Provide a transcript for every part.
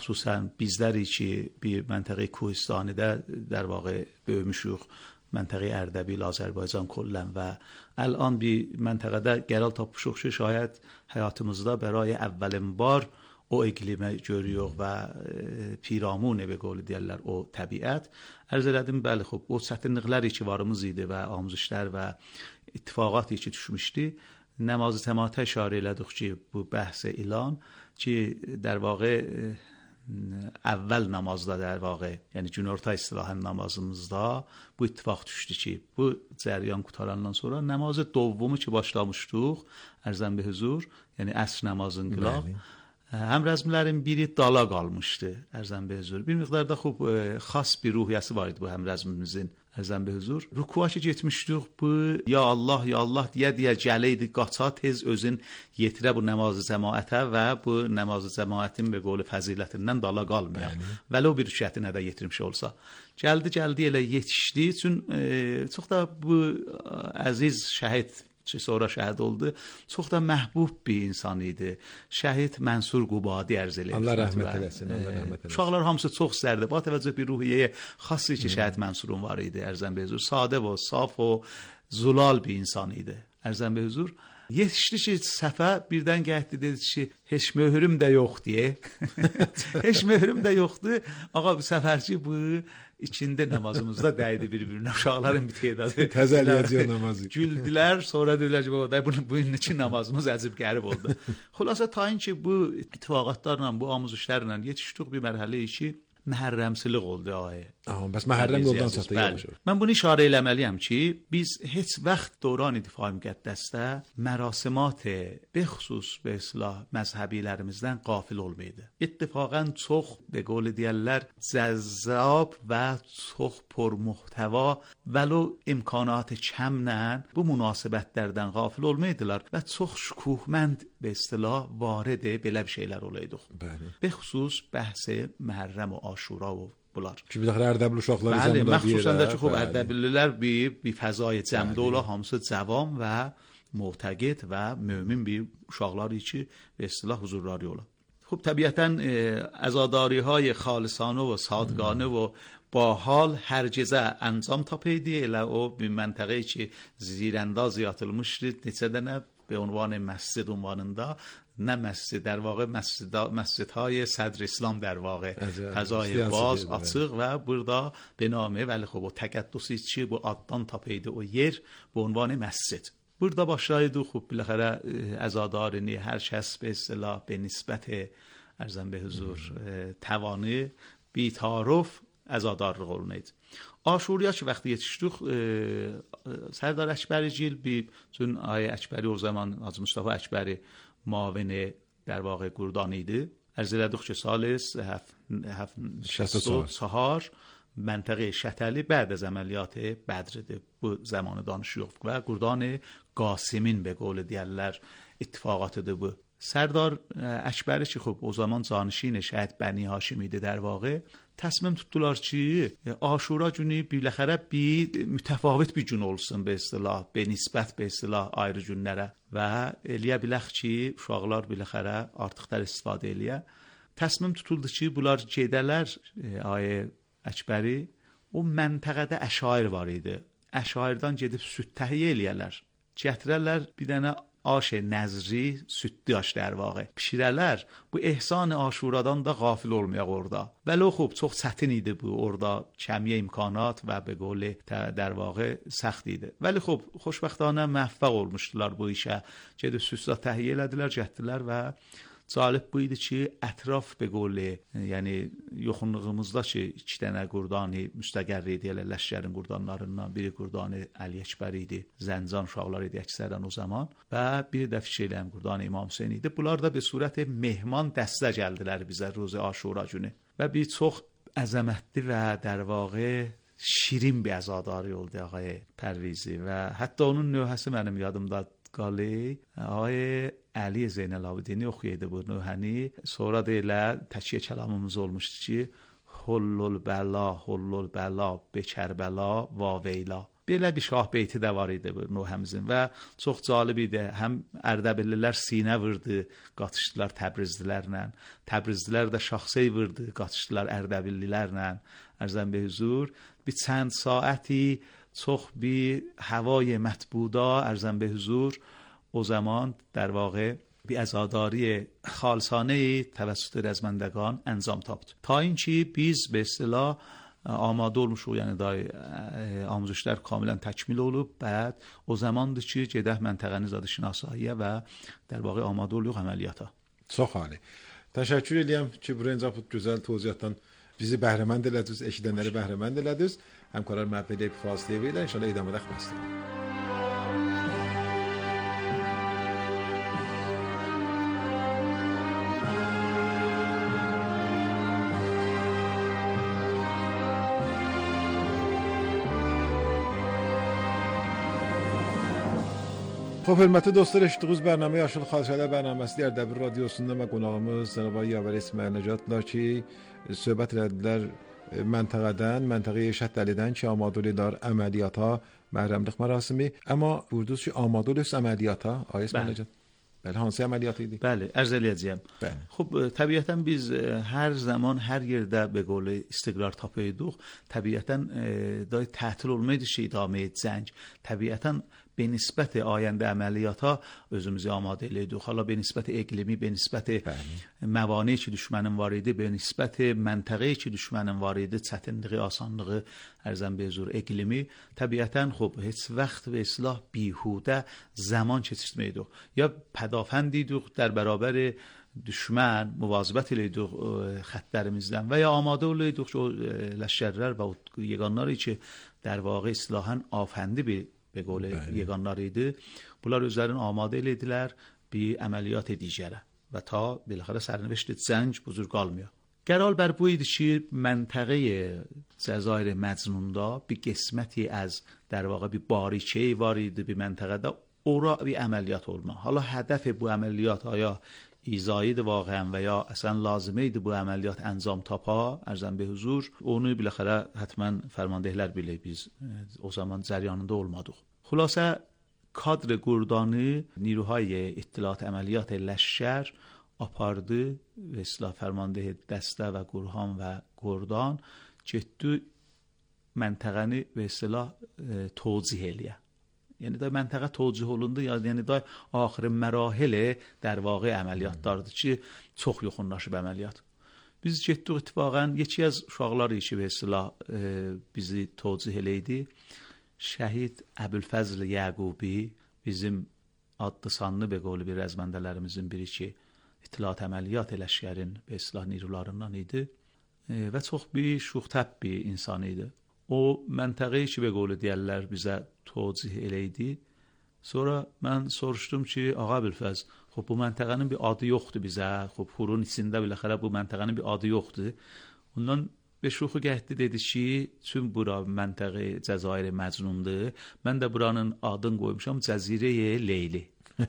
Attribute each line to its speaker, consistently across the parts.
Speaker 1: مخصوصا بیزدری که bir منطقه کوهستانی در واقع به مشوق منطقه اردبیل آذربایجان کلا و الان bir منطقه گرال تا پشوخش شاید hayatımızda برای اولین بار o iklimi görüyor və piramune به قول deyirlər o təbiət. Ərz elədim, bəli, xub, o çətinliklər ki varımız idi və amuzişlər və ittifaqat ki düşmüşdü. Namaz cəmaətə işarə elədik ki, bu bəhs ilan ki, در واقع اول namazda در واقع yəni günorta istilahən namazımızda bu ittifaq düşdü ki, bu cəryan qutarandan sonra namazı dovvumu ki başlamışdıq, ərzən bir huzur, yəni əsr namazın qılaq. Həmrəzmilərin biri dala qalmışdı, ərzən bir huzur. Bir miqdarda xub xas bir ruhiyyəsi var idi bu həmrəzmimizin, ərzən bir huzur. Rukuğa ki getmişdik, bu ya Allah deyə gələydi, qaça tez özün yetirə bu namazı cəmaətə və bu namazı cəmaətin və qolu fəzilətindən dala qalmayan. Vəli o bir rükətinə də yetirmiş olsa. Gəldi elə yetişdi, üçün çox da bu əziz şəhid ki sonra şəhid oldu, çox da məhbub bir insan idi. Şəhid Mənsur Qubadi ərz eləyir.
Speaker 2: Allah rəhmət eləsin, Allah rəhmət eləsin.
Speaker 1: Uşaqlar hamısı çox istərdi. Ba təvəccüh bir ruhiyyəyə xası ki şəhid Mənsurun var idi, ərzən bir huzur. Sadə və saf və zulal bir insan idi, ərzən bir huzur. Yetişdi ki səfə birdən gəldi, dedi ki heç möhürüm də yox deyə. Heç möhürüm də yoxdur. Ağa bu səfərçi bu içində namazımızda dəydi bir-birinə. Uşaqların bir tedadı.
Speaker 2: Təzəliyəcək namazı.
Speaker 1: Güldülər, sonra dedilər ki, bunun için namazımız əcib qərib oldu. Xülasə tayin ki bu ittifaqatlarla, bu amuzuşlarla yetişdik bir mərhələyə ki, məhərrəmsilik oldu ay.
Speaker 2: Bəs məhərrəm yoldan çıxdı yavaş.
Speaker 1: Mən bunu işarə eləməliyəm ki, biz heç vaxt dövran Difai Müqəddəsdə mərasimat bexüsus və islah məzhəbilərimizdən qafil olmaydı. İttifaqən çox به قول deyirlər cəzzab və çox purmuhtəva vəlo imkanat kəmlə bu münasibətlərdən qafil olmaydılar və çox şükuhmənd به اصطلاح وارد belə bir şeylər olaydıq. Bexüsus bəhs Məhərrəm və Aşura və bunlar.
Speaker 2: Ki bir dəxil Ərdəbil uşaqları
Speaker 1: bəli, məxsusən də ki, xub Ərdəbillilər bir fəzai cəmdə ola, hamısı cavan və muhtəqid və mömin bir uşaqları ki, به اصطلاح huzurları ola. خب طبیعتاً عزاداری های خالصانه و صادقانه و با حال هرگزه انجام تاپیدی الا او به منطقه که زیراندازی atılmıştı neçədə به عنوان مسجد عنوانında نه مسجد در واقع مسجدهای صدر اسلام در واقع فضای باز açıq və burada به نامه ولی خب o təqəddüsü ki bu addan tapıydı o yer به عنوان مسجد. Burada başlaydı خب بالاخره عزادارانی هر شخص به اصطلاح به نسبت ارزم به حضور توانه بی‌تعارف عزادار olunaydı. Aşuriya ki vaxtı yetişdik Sərdar Əkbərigil bir çün ay Əkbəri o zaman Hacı Mustafa Əkbəri mavini در واقع گردان idi. Ərz elədik ki سال 64 منطقه شتلی بعد از عملیات بدر bu zamanı danışıyor və Qurdan Qasimin به قول deyirlər ittifaqatıdır bu. Sərdar Əkbəri ki خب o zaman canişin şəhid Bəni Haşim idi در واقع تصمیم tutdular ki Aşura günü biləxərə bir mütəfavit bir gün olsun به اصطلاح به نسبت به اصطلاح ayrı günlərə və eləyə bilək ki uşaqlar biləxərə artıqlar istifadə eləyə. Təsmim tutuldu ki bunlar gedələr ay Əkbəri o məntəqədə əşair var idi. Əşairdən gedib süd təhiyyə eləyərlər. Gətirərlər bir dənə aş nəzri, südlü aş در واقع. Pişirərlər. Bu ehsan Aşuradan da qafil olmayaq orada. Vəli xub çox çətin idi bu orada kəmiyə imkanat və به قول در واقع سخت idi. Vəli xub xoşbəxtانه müvəffəq olmuşdular bu işə. Gedib südlə təhiyyə elədilər, getdilər və Cəlib bu idi ki, ətraf به قول yəni yoxunluğumuzda ki, 2 dənə Qurdan müstəqər idi, elə ləşkərin Qurdanlarından biri Qurdan Əli Əkbər idi, Zəncan uşaqları idi əksərən o zaman və biri də Fikirləyən Qurdan İmam Hüseyn idi. Bunlar da bir surət mehman dəstə gəldilər bizə روز Aşura günü və bir çox əzəmətli və در واقع şirin bir əzadari oldu ağay Pərvizi və hətta onun nöhəsi mənim yadımda قالی آقای علی زین العابدینی oxuyaydı bu nöhəni. Sonra da elə təkiyyə kəlamımız olmuşdu ki Hullul bəla, Hullul bəla, be Kərbəla, va veyla. belə bir şah beyti də var idi bu Nuhəmizin və çox cəlib idi. Həm Ərdəbillilər sinə vurdu, qatışdılar Təbrizlilərlə. Təbrizlilər də şaxsey vurdu, qatışdılar Ərdəbillilərlə. Ərzəm به حضور bir چند ساعتی çox bir هوای مطبوعا ارزم به حضور او زمان در واقع بی عزاداری خالصانه توسط رزمندگان انجام تافت تا اینکه biz به اصطلاح آماده olmuşuq, yəni da amuzuşlar kamilən təkmil olub, bəd o zamandır ki, gedək məntəqəni zadşinasaiyə və در واقع آماده oluq əməliyyata.
Speaker 2: Çox ali. Təşəkkür edirəm ki, buraya bu gözəl توضیحاتdan bizi bəhrəmənd elədiniz, eşidənləri bəhrəmənd elədiniz. Həmkarlar məhvədə bir fasilə verirlər. İnşallah idamada xəstə. خب hörmətli dostlar, eşitdiyiniz bərnamə Yaşıl Xatirələr bərnaməsi Ərdəbil radiosunda və qonağımız cənab Yavər İsmail Nəcatdırlar ki, söhbət elədilər məntəqədən, məntəqəyə şəhətləridən ki, amadə olurlar əməliyyata, məhrəmlik mərasimi. Amma buyurdunuz ki, amadə olursunuz əməliyyata, Ay İsmail Nəcat. Bəli, hansı əməliyyat idi?
Speaker 1: Bəli, ərz eləyəcəyəm. Xub, təbiətən biz hər zaman, hər yerdə به قول istiqrar tapıyorduk. Təbiətən tətil olmaydı ki, idamə cəng. Təbiətən به نسبت آینده عملیات‌ها özümüzü آماده ediyoruz. حالا به نسبت اقلیمی، به نسبت موانعی که دشمنın vardı، به نسبت منطقه‌ای که دشمنın vardı، çətinliyi, asanlığı, ارزم به حضور اقلیمی، طبیعتاً خب هیچ وقت به اصلاح بیهوده زمان keçirtməydik. یا پدافند دیدuk در برابر düşmən müvazibət edirik xəttlərimizdən və ya amadə oluruq ki, o لشکرlər və yeganlar ki, در واقع اصلاحاً afəndi bir به قول یگانlar idi. Bunlar özlərini amadə elədilər bir əməliyyat digərə və ta بالاخره سرنوشت زنج بزرگ qalmıyor. Qərar bər bu idi ki, məntəqə Cəzair Məcnunda bir qisməti az در واقع bir bariçəyi var idi bir məntəqədə, ora bir əməliyyat olma. Hala hədəf bu əməliyyat aya ایزایی واقعا و یا اصلا لازمه idi bu əməliyyat انجام tapa, ارزم به حضور. Onu بالاخره حتما فرماندهlər bilir, biz o zaman cəryanında olmadıq. خلاصه کادر گردانی نیروهای اطلاعات عملیات لشکر آپارdı ve اصلاح فرمانده دسته و گروهان و گردان getdi məntəqəni ve اصلاح توضیح eləyə. یعنی دا منطقه توجیه olundu, یعنی دا آخر مراحل در واقع əməliyyatlardır ki, çox yoxunlaşıb əməliyyat. Biz getdik ittifaqən, yeki az uşaqlar ki, به اصطلاح bizi توجیه eləydi. Şəhid Əbülfəzl Yəqubi bizim adlı sanlı به قول bir rəzməndələrimizin biri ki, İttilaat əməliyyat ləşkərin به اصطلاح نیروlarından idi və çox bir şuxtəb bir insan idi. O məntəqəyi ki, به قول deyərlər bizə توضیح eləydi. Sonra mən soruşdum ki, ağa Əbülfəz, xub bu məntəqənin bir adı yoxdur bizə. Xub Xurun içində biləxərə bu məntəqənin bir adı yoxdur. Ondan به şuxu getdi, dedi ki, çün bura məntəqə Cəzair Məcnundur. Mən də buranın adını qoymuşam Cəzirə Leyli.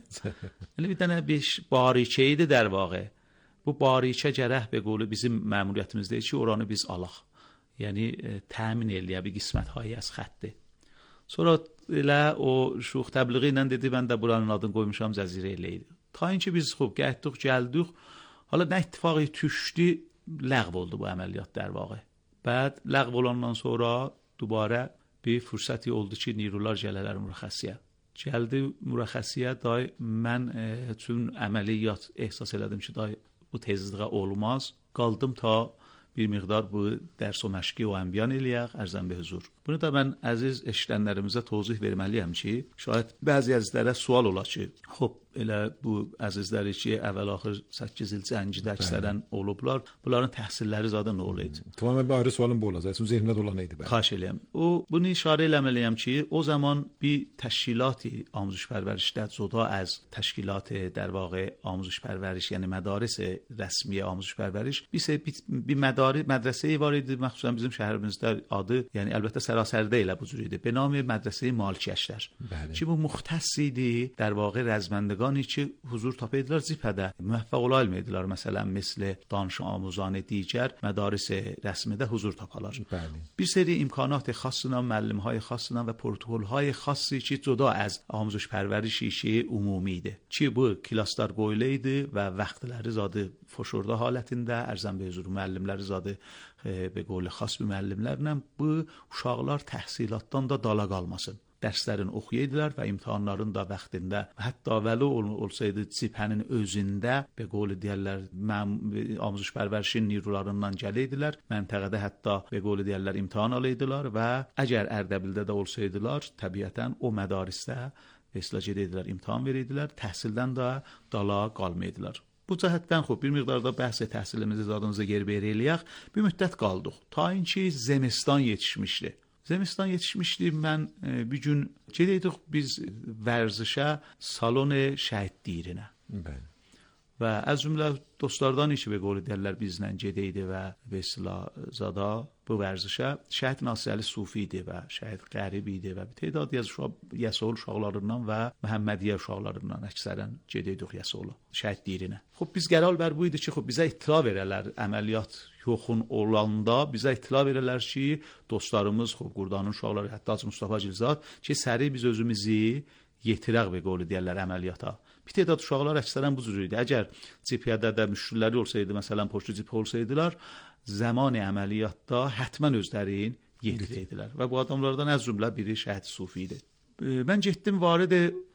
Speaker 1: Yəni bir dənə bir bariçə idi در واقع. Bu bariçə gərək به قول bizim məmuriyyətimizdə ki, oranı biz alaq. Yəni təmin eləyə bir qismətləri az xətti. Sonra elə o şux təbliği ilə dedi, mən də buranın adını qoymuşam Cəzirə Leyli. Ta اینکه biz xub getdik, gəldik. Hala nə ittifaqı düşdü, ləğv oldu bu əməliyyat در واقع. Bəd ləğv olandan sonra دوباره bir fürsəti oldu ki, نیروlar gələrlər mürəxxəsiyə. Gəldi mürəxxəsiyə, day mən çün əməliyyat ehsas elədim ki, day bu tezliğə olmaz. Qaldım ta bir miqdar bu dərs o məşqi o ənbiyan eləyək, ərzəm به حضور. Bunu da mən əziz eşidənlərimizə tozih verməliyəm ki, şayət bəzi əzizlərə sual olar ki, xub elə bu əzizləri ki, əvvəl-axır 8 il cəngidə əksərən olublar, bunların təhsilləri zaten nə olaydı?
Speaker 2: Tamam, bir ayrı sualım bu olacaq. Sizin zehnində olan neydi?
Speaker 1: Xahiş eləyəm. Bunu işarə eləməliyəm ki, o zaman bir təşkilat آموزش پرورش در جدا از تشکیلات در واقع آموزش پرورش یعنی مدارس رسمی آموزش پرورش bir مدرسه وارد مخصوصا bizim şəhərimizdə adı, yəni əlbəttə sərasərdə ilə bu cür idi. به نام مدرسه مالکیشlər. Ki bu muxtəs idi در واقع رزمندگانی که حضور tapıydılar Zipədə. Müvəffəq olayım idilər məsələn مثل دانش آموزان دیگر مدارس رسمیdə huzur tapalar. Bir seri imkanات خاصla, müəllimهای خاصla və protokolهای خاصی ki جدا از آموزش پرورش işi ümumi idi. Ki bu klaslar qoyulu idi və vaxtları zadı foşurda halətində ərzən be huzur müəllimləri zadı به قول xas bir müəllimlərlə bu uşaqlar təhsilatdan da dala qalmasın. Dərslərini oxuyaydılar və imtahanların da vaxtında, hətta vəli olsaydı Zipənin özündə به قول deyirlər آموزش پرورشin نیروlarından gəliydilər. Məntəqədə hətta به قول deyirlər imtahan alaydılar və əgər Ərdəbildə də olsaydılar, təbiətən o mədarisdə eslac edirlər, imtahan verirdilər, təhsildən də dala qalmaydılar. Bu cəhətdən xub bir miqdarda bəhs təhsilimizi zadınıza geri verəliyək, bir müddət qaldıq. Ta ki zemistan yetişmişdi. Zemistan yetişmişdi, mən bir gün gedəydik biz vərzişə salon şəhid dirinə.
Speaker 2: Bəli.
Speaker 1: Və az cümlə dostlardan işi به قول deyirlər bizlə gedəydi və به اصطلاح zada bu vərzişə şəhid Nasirəli Sufi idi və şəhid Qərib idi və bir تعدادی از Yəsəul uşaqlarından və Məhəmmədiyyə uşaqlarından əksərən gedəydik Yəsəula şəhid dirinə. Xub biz qərar bər bu idi ki, xub bizə ittila verələr əməliyyat yoxun olanda bizə ittila verələr ki, dostlarımız xub Qurdanın uşaqları hətta Mustafa Gilzad ki, səri biz özümüzü yetirək به قول deyirlər əməliyyata. Bir تعداد uşaqlar əksərən bu cür idi. Əgər cibhədə də müşkilləri olsaydı, məsələn poçtu cibhə olsaydılar, zaman əməliyyatda həttəmən özlərin yetirirdilər. Və bu adamlardan az cümlə biri şəhid Sufi idi. Mən getdim varid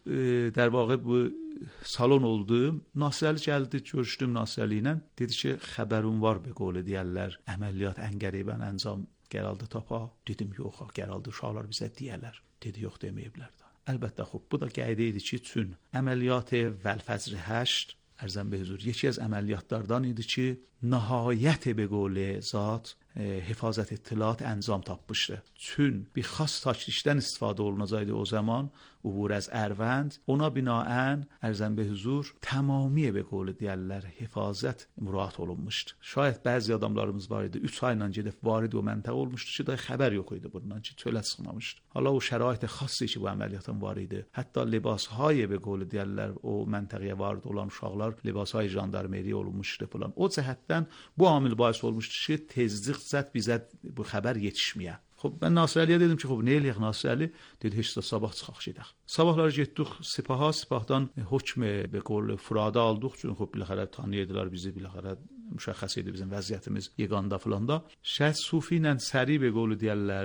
Speaker 1: در واقع bu salon oldum. Nasirəli gəldi, görüşdüm Nasirəli ilə. Dedi ki, xəbərim var به قول deyirlər, əməliyyat ən qəribən əncam gəldi tapa. Dedim, yox, gəldi uşaqlar bizə deyərlər. Dedi, yox deməyiblər. Əlbəttə xub bu da qayda idi ki, çün əməliyyat Vəlfəcr 8 ərzən به huzur یکی از əməliyyatlardan idi ki, nəhayət به قول zat حفاظت اطلاعات انجام tapmışdı. Çün bir xas taktikdən istifadə olunacaqdı o zaman عبور از Ərvənd. Ona binaən ərzən به huzur tamamiyə به قول deyirlər hifazət müraat olunmuşdu. Şayət bəzi adamlarımız var idi 3 ayla gedib varid o məntəqə olmuşdu ki, da xəbər yox idi bundan ki, çölə çıxmamışdı. Hala o şərait xassi ki, bu əməliyyatın var idi. Hətta libasهای به قول deyirlər o məntəqəyə varid olan uşaqlar libasهای jandarmeriya olunmuşdu falan. O cəhətdən bu amil bais olmuşdu ki, tezlik zət bizə bu xəbər yetişməyə. خب من ناصرعلی'yə dedim ki, خب نeylik Nasirəli? Dedi, heç də sabah çıxaq gedək. Sabahlar getdik Sipaha, Sipahdan hökm به قول furadə aldıq. Çünki xub biləxərə tanıyırdılar bizi, biləxərə müşəxəs idi bizim vəziyyətimiz yeganda filanda. Şəhid Sufi ilə səri به قول deyirlər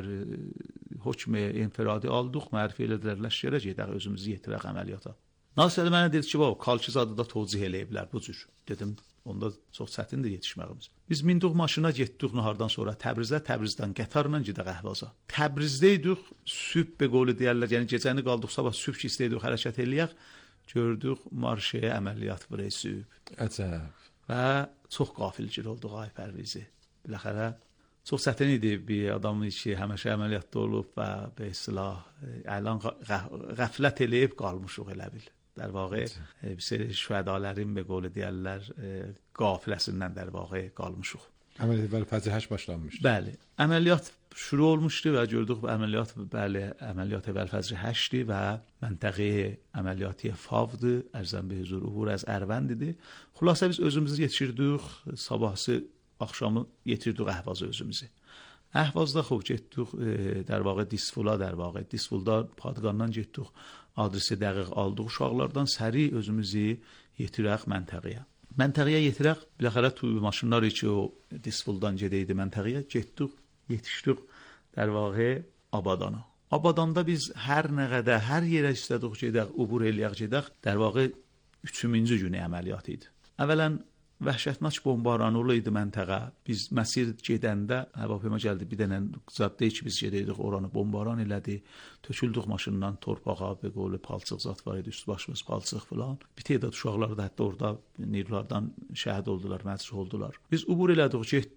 Speaker 1: hökm infiradi aldıq, mərifə elədilər ləşkərə gedək, özümüzü yetirək əməliyyata. Nasirəli mənə dedi ki, Kalçızadə da tozih eləyiblər bu cür. Dedim, onda çox çətindir yetişməyimiz. Biz mindik maşına getdik nahardan sonra Təbrizə, Təbrizdən qatarla gedək Əhvaza. Təbrizdə idik, sübh به قول deyirlər, yəni gecəni qaldıq, sabah sübh ki istəydik hərəkət eləyək, gördük marşaya əməliyyat var sübh.
Speaker 2: Əcəb.
Speaker 1: Və çox qafilgir olduq ay Pərvizi. Biləxərə çox çətin idi bir adam ki, həmişə əməliyyatda olub və به اصطلاح الان qəflət eləyib qalmışıq elə bil. در واقع bir seri şühədələrin به قول deyirlər qafiləsindən در واقع qalmışıq.
Speaker 2: Əməliyyat Vəlfəcr 8 başlanmışdı.
Speaker 1: Bəli, əməliyyat şuru olmuşdu və gördük bu əməliyyat bəli əməliyyat Vəlfəcr 8 və məntəqə əməliyyatı Favdı, ərzən به huzur عبور از Ərvənd idi. Xülasə biz özümüzü yetişdirdik, sabahsı axşamı yetirdik Əhvazı özümüzü. Əhvazda xub getdik در واقع Disfula در واقع Disfulda padqandan getdik. Adresi dəqiq aldıq uşaqlardan səri özümüzü yetirək məntəqəyə. Məntəqəyə yetirək, biləxərə maşınlar ki o Disfuldan gedəydi məntəqəyə, getdik, yetişdik در واقع Abadana. Abadanda biz hər nə qədər, hər yerə istədik gedək, ubur eləyək gedək, در واقع 3-cü günü əməliyyat idi. Əvvələn vəhşətnaç bombaranolu idi məntəqə. Biz məsir gedəndə həvapeyma gəldi, bir dənə zaddə ki biz gedəydik, oranı bombaran elədi. Töküldük maşından torpağa, به قول palçıq zat var idi, üst başımız palçıq filan. Bir tədad uşaqlar da hətta orada nirlardan şəhid oldular, məcruh oldular. Biz ubur elədik, getdik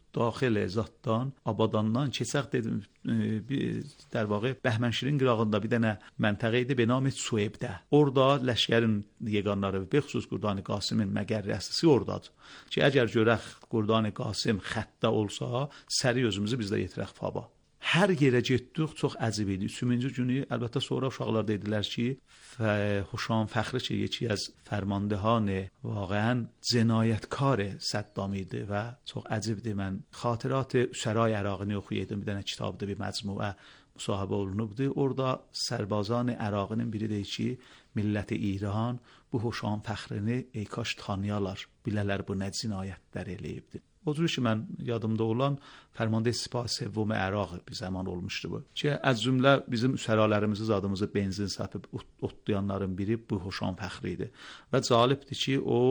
Speaker 1: daxil Zaddan, Abadandan keçək dedim در واقع بهمنشیرین qırağında bir dənə məntəqə idi به نام سویبده. Orada ləşkərin yeganları به خصوص Qurdan Qasimin məgərri əsası ordadır. Ki əgər görək Qurdan Qasim xəttdə olsa, səri özümüzü biz də yetirək faba. Hər yerə getdik, çox əcib idi. 3-cü günü əlbəttə sonra uşaqlar dedilər ki, هوشام فخری که یکی از فرماندهان واقعا جنایتکار صدام idi və çox əcibdir. Mən xatirات سرای عراقی oxuyurdum, bir dənə kitabda bir məcmuə müsahibə olunubdu. Orada sərbazan Əraqinin biri deyir ki, millət İran bu Hoşam Fəxrini ey kaş tanıyalar, bilələr bu nə cinayətlər eləyibdi. O cür ki mən yadımda olan Fərmanda Sipah Sevvum Əraq bir zaman olmuşdu bu. Ki az cümlə bizim üsəralarımızı zadımızı benzin sapıb otlayanların biri bu Hoşam Fəxri idi. Və cəlibdir ki o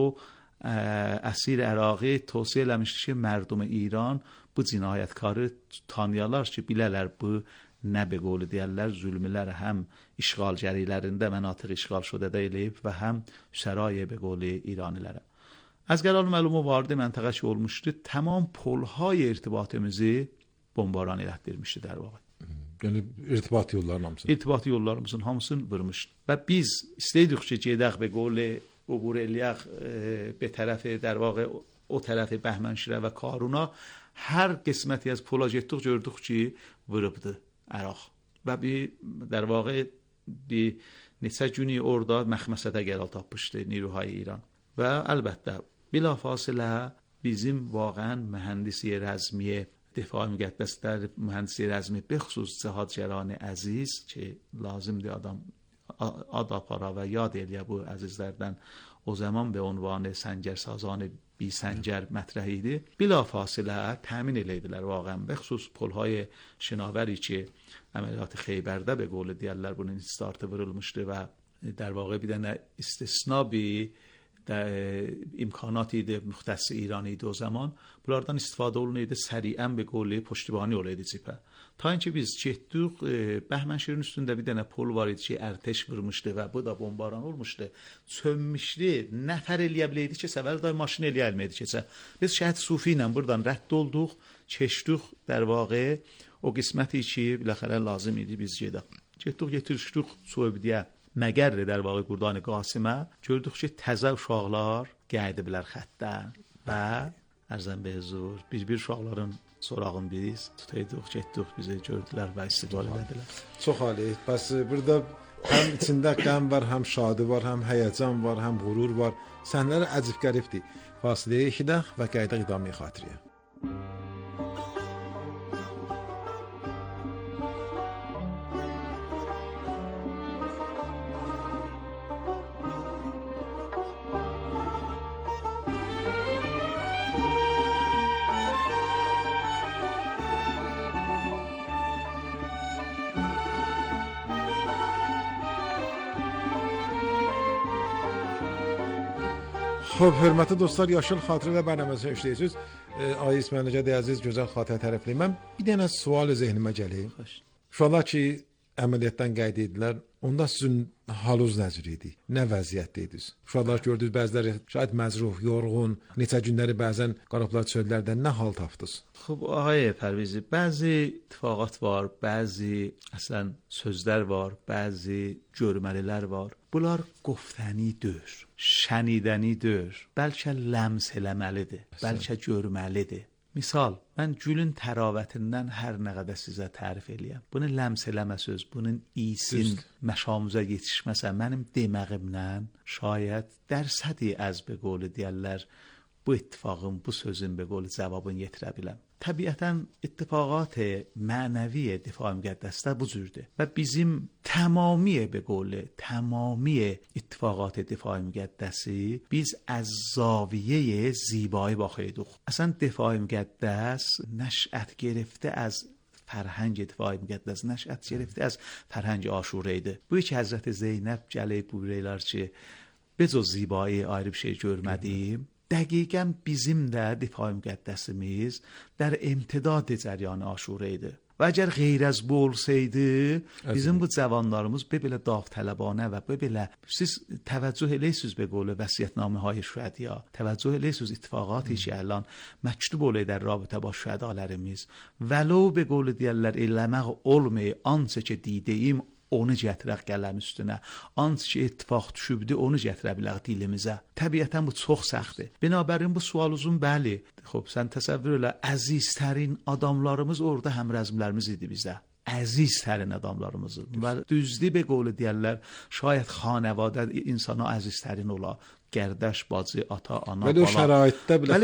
Speaker 1: əsir Əraqi tövsiyə eləmişdi ki mərdum İran bu cinayətkarı tanıyalar ki bilələr bu nə be qolu deyirlər zülmlər həm işğalgərilərində mənatiq işğal şudədə eləyib və həm şərai be qolu İranilərə. از گران معلومه وارد منطقه شو olmuştu. Tamam polhay irtibatımızı bombaran etdirmişdi در واقع.
Speaker 2: Yəni irtibat yollarının hamısını.
Speaker 1: İrtibat yollarımızın hamısını vurmuşdu. Və biz istəydik ki, gedək be qol عبور eləyək به طرف در واقع o tərəfi Bəhmənşirə və Karuna hər qisməti az pola getdik gördük ki, vurubdu Əraq. Və bir در واقع bir neçə günü orada məxməsədə qərar tapmışdı نیروهای ایران. و البته بلافاصله bizim واقعا مهندسی رزمی دفاع مقدس در مهندسی رزمی به خصوص جهادگران عزیز که لازمdir adam adapara və yad eləyə bu əzizlərdən o zaman به عنوان سنجرسازان بی سنجر مطرح idi. بلافاصله تامین eləydilər واقعا به خصوص پلهای شناوری که عملیات خیبرdə به قول دیگرlər bunun استارت vurulmuşdu və در واقع bir dənə istisna bir imkanati idi müxtəs İrani idi o zaman. Bunlardan istifadə olunurdu səriən bir qolli puştibani olaydı cipə. Ta ki biz getdik Bəhmənşirin üstündə bir dənə pol var idi ki ərtəş vurmuşdu və bu da bombaran olmuşdu. Çönmüşdü. Nəfər eləyə biləydi ki, səvəl də maşın eləyə bilməydi keçə. Biz Şəhid Sufi ilə buradan rədd olduq, keçdik در واقع o qisməti ki, biləxərə lazım idi biz gedək. Getdik, yetirişdik Suəbdiyə. مگر در واقع Qurdan Qasimə gördük ki, təzə uşaqlar gəldilər xəttdən və ərzən be huzur bir uşaqların sorağın biriz tutaydık, getdik, bizi gördülər və istiqbal edildilər.
Speaker 2: Çox ali. Bəs burada həm içində qəm var, həm şadi var, həm həyəcan var, həm qürur var. Səhnələr əcib qəribdir. Fasiləyə eşidək və qayıdaq idamə xatirəyə. خب hörmətli dostlar, Yaşıl Xatirələr bərnaməsini işləyirsiniz. Ay İsmail Nəcəd əziz, gözəl xatirə tərəfliyim. Mən bir dənə sual zehnimə gəlir. Uşaqlar ki, əməliyyatdan qeyd edildilər, onda sizin halınız necə idi? Nə vəziyyətdə idiniz? Uşaqlar gördünüz, bəziləri şayad məcruh, yorğun, neçə günləri bəzən qarablar çöllərdə nə hal tapdınız?
Speaker 1: خب آقای پرویزی بعضی اتفاقات var, bəzi اصلا sözlər var, bəzi görməlilər var. Bunlar qoftəni deyil, şənidəni deyil, bəlkə ləms eləməlidir, bəlkə görməlidir. Misal, mən gülün təravətindən hər nə qədər sizə tərif eləyəm. Bunu ləms eləməsəz, bunun iyisin məşamıza yetişməsə, mənim deməğimdən şayət dərsədi az be qolu deyərlər, bu ittifaqın, bu sözün be qolu cavabını yetirə biləm. Təbiətən ittifaqat mənəvi difai müqəddəsdə bu cürdür və bizim tamami be qolu, tamami ittifaqat difai müqəddəsi biz az زاویه زیبایی baxıydıq. Əsən difai müqəddəs nəşət گرفته از فرهنگ دفاع müqəddəs, nəşət گرفته از فرهنگ عاشوره idi. Bu iki Həzrət Zeynəb gəlib buyururlar ki, biz o زیبایی ayrı bir şey görmədim. دقیقاً bizim də difai müqəddəsimiz در امتداد جریان عاشوره idi. و اگر غیر از bolsaydı bizim bu cavanlarımız belə davtələbanə və belə siz təvəccüh eləyirsiniz به قول vəsiyyətnaməهای şühədaya, təvəccüh eləyirsiniz ittifaqaتی ki الان məktub olaydı در رابطه با şühədalarımız ولو به قول deyirlər eləmək olmay anca ki dideyim onu gətirək qələm üstünə. Anca ki ittifaq düşübdü, onu gətirə bilərik dilimizə. Təbiətən bu çox səxtdir. Binabərin bu sual uzun bəli. Xub, sən təsəvvür elə, əziztərin adamlarımız orada həmrəzmlərimiz idi bizdə. Əziztərin adamlarımız. Və düzdür be qovlu deyərlər, şayət xanəvadə insana əziztərin ola. Gərdəş, bacı, ata, ana, bala. Bəli,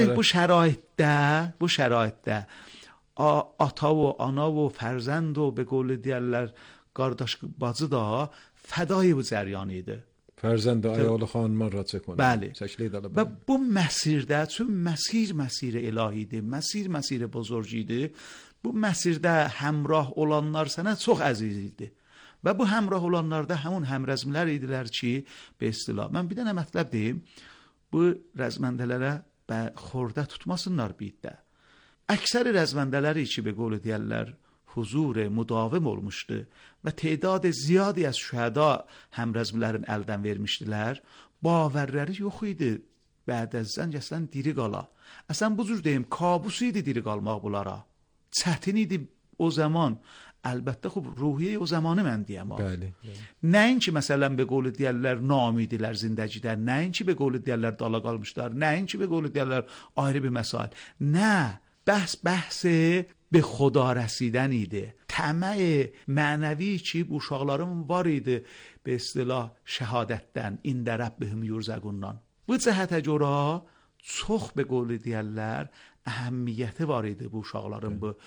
Speaker 1: bu şəraitdə ata و ana و فرزند و به قول deyərlər qardaş bacı da fədai bu cəryan idi.
Speaker 2: Fərzənd ayol xanımın raçı کنه.
Speaker 1: Bəli. Və bu məsirdə, çünki məsir ilahidir, məsir buzurgidir. Bu məsirdə həmrah olanlar sənə çox əziz idi. Və bu həmrah olanlarda həmin həmrəzmlər idilər ki, be istilah. Mən bir dənə mətləb deyim, bu rəzməndələrə xordə tutmasınlar birdə. Əksər rəzməndələri ki, be qول deyərlər, huzur müdavim olmuşdu və تعداد ziyadi az şühəda həmrəzmlərin əldən vermişdilər. Baverləri yox idi. Bəd azdan gəslən diri qala. Əsən bu cür deyim, kabus idi diri qalmaq bunlara. Çətin idi o zaman. Əlbəttə xub ruhiyyə o zamanı mən deyəm.
Speaker 2: Bəli.
Speaker 1: Nəinki məsələn be qول deyərlər namidilər zindəcidən, nəinki be qول deyərlər dala qalmışlar, nəinki be qول deyərlər ayrı bir məsail. Nə? بحث به خدا رسیدن ایده. طمع معنوی چی bu uşaqların var idi به اصطلاح şəhadətdən ində rəbbihim yurzəqundan. Bu cəhətə görə çox be qول deyərlər əhəmmiyyəti var idi bu uşaqların bu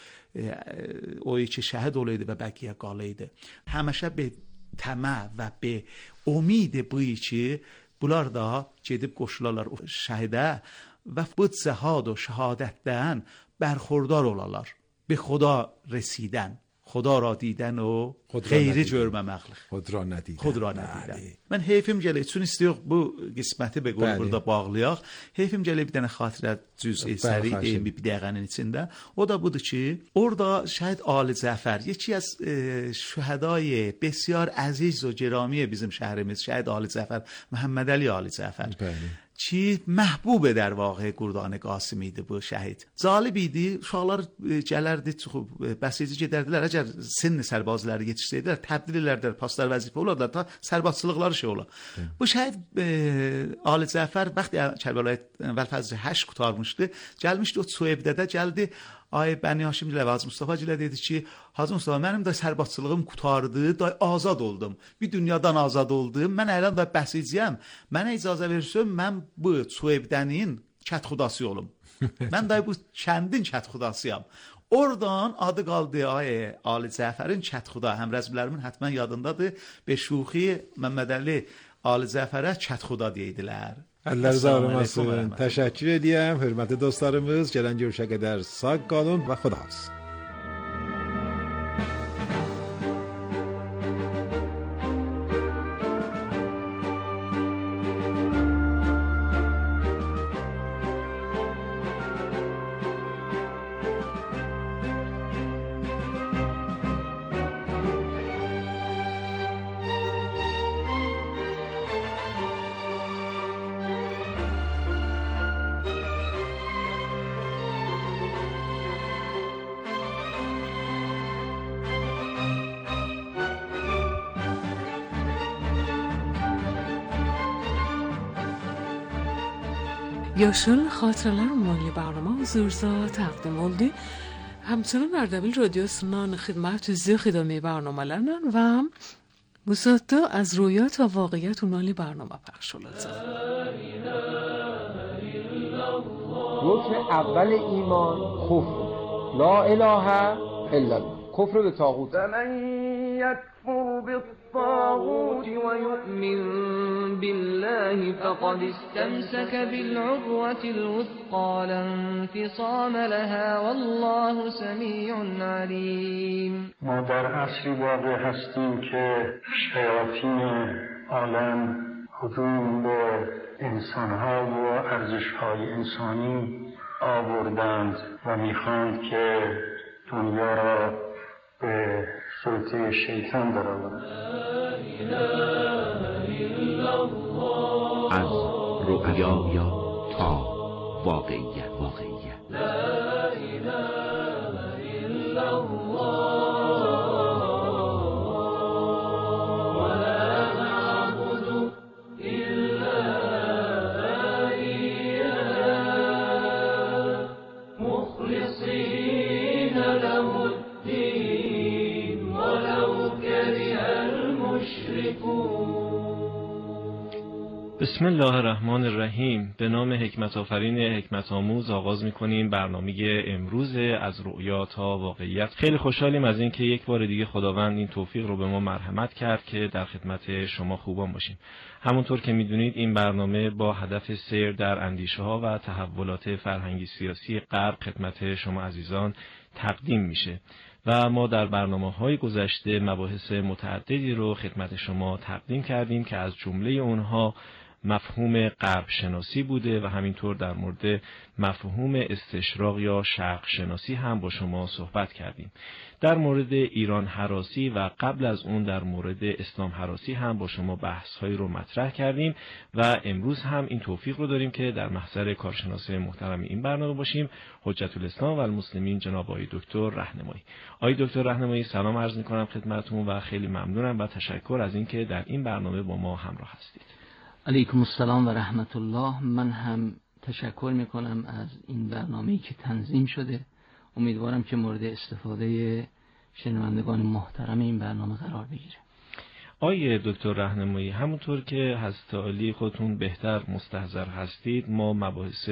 Speaker 1: o ki şəhid olaydı və bəqiyə qalaydı. Həmişə be təmə və be umid bu ki bunlar da gedib qoşularlar şəhidə və bu cəhad و şəhadətdən برخوردار olarlar. به خدا رسیدن، خدا را دیدن و غیر جرم مخلوق. خود را ندیدن. من حیفim gəlir, üçün istiyor bu qisməti be qol burada bağlayaq. Heyfim gəlir bir dənə xatirət cüz'i səri deyim bir dəqiqənin içində. O da budur ki, orada şəhid Ali Cəfər, یکی از şühədای بسیار عزیز و گرامی bizim şəhərimiz şəhid Ali Cəfər, Məhəmməd Əli Ali Cəfər. Ki məhbub در واقع Qurdan Qasimi idi bu şəhid. Zalib idi, uşaqlar gələrdi, çıxıb bəsici gedərdilər. Əgər sinni sərbazları yetişsəydilər, təbdil edərdilər, paslar vəzifə olardılar ta sərbazçılıqları şey ola. Bu şəhid Ali Cəfər vaxtı Kərbəlayı Vəlfəzli 8 qutarmışdı. Gəlmişdi o Çuevdədə gəldi. Ay Bəni Haşim ilə Hacı Mustafa ilə dedi ki, Hacı Mustafa mənim də sərbazçılığım qutardı, da azad oldum. Bir dünyadan azad oldum. Mən əlan da bəsiciyəm. Mənə icazə versən mən bu Çuevdənin kətxudası olum. Mən də bu kəndin kətxudasıyam. Oradan adı qaldı ay Ali Cəfərin kətxuda. Həmrəzmlərimin həttəmən yadındadır. Be şuxi Məmməd Əli Ali Cəfərə kətxuda deyirdilər.
Speaker 2: Əlləriniz ağrımasın. Təşəkkür edirəm. Hörmətli dostlarımız, gələn görüşə qədər sağ qalın və xudahafiz.
Speaker 3: Yaşıl xatirələr ünvanlı برنامه huzurunuzda təqdim oldu. Həmçinin Ərdəbil radiosundan xidmət üzrə ادامه برنامه‌larla və müsatda از رویات و واقعیت عنوان برنامه پخش olacaq.
Speaker 4: رکن اول ایمان کفر لا اله الا الله کفر به طاغوت
Speaker 5: من يكفر بالطاغوت ويؤمن بالله فقد استمسك بالعروة الوثقى لا انفصام لها والله سميع عليم.
Speaker 6: ما در عصری واقع هستیم که شیاطین عالم هجوم به انسانها و ارزشهای انسانی آوردند و میخواند که دنیا را به سلطه شیطان درآورند.
Speaker 7: از رؤیا تا واقعیت.
Speaker 8: بسم الله الرحمن الرحیم. به نام حکمت آفرین حکمت آموز آغاز می‌کنیم برنامه امروز از رؤیا تا واقعیت. خیلی خوشحالیم از اینکه یک بار دیگه خداوند این توفیق رو به ما مرحمت کرد که در خدمت شما خوبان باشیم. همونطور که می‌دونید این برنامه با هدف سیر در اندیشه‌ها و تحولات فرهنگی سیاسی غرب خدمت شما عزیزان تقدیم میشه و ما در برنامه‌های گذشته مباحث متعددی رو خدمت شما تقدیم کردیم که از جمله اونها مفهوم غرب شناسی بوده و همینطور در مورد مفهوم استشراق یا شرق شناسی هم با شما صحبت کردیم. در مورد ایران هراسی و قبل از اون در مورد اسلام هراسی هم با شما بحث‌هایی رو مطرح کردیم و امروز هم این توفیق رو داریم که در محضر کارشناس محترم این برنامه باشیم، حجت الاسلام و المسلمین جناب آقای دکتر رهنمایی. آقای دکتر رهنمایی سلام عرض می‌کنم خدمتتون و خیلی ممنونم و تشکر از اینکه در این برنامه با ما همراه هستید.
Speaker 9: علیکم السلام و رحمت الله. من هم تشکر میکنم از این برنامه‌ای که تنظیم شده. امیدوارم که مورد استفاده شنوندگان محترم این برنامه قرار بگیره.
Speaker 8: آقای دکتر رهنمایی، همونطور که حضرت عالی خودتون بهتر مستحضر هستید، ما مباحث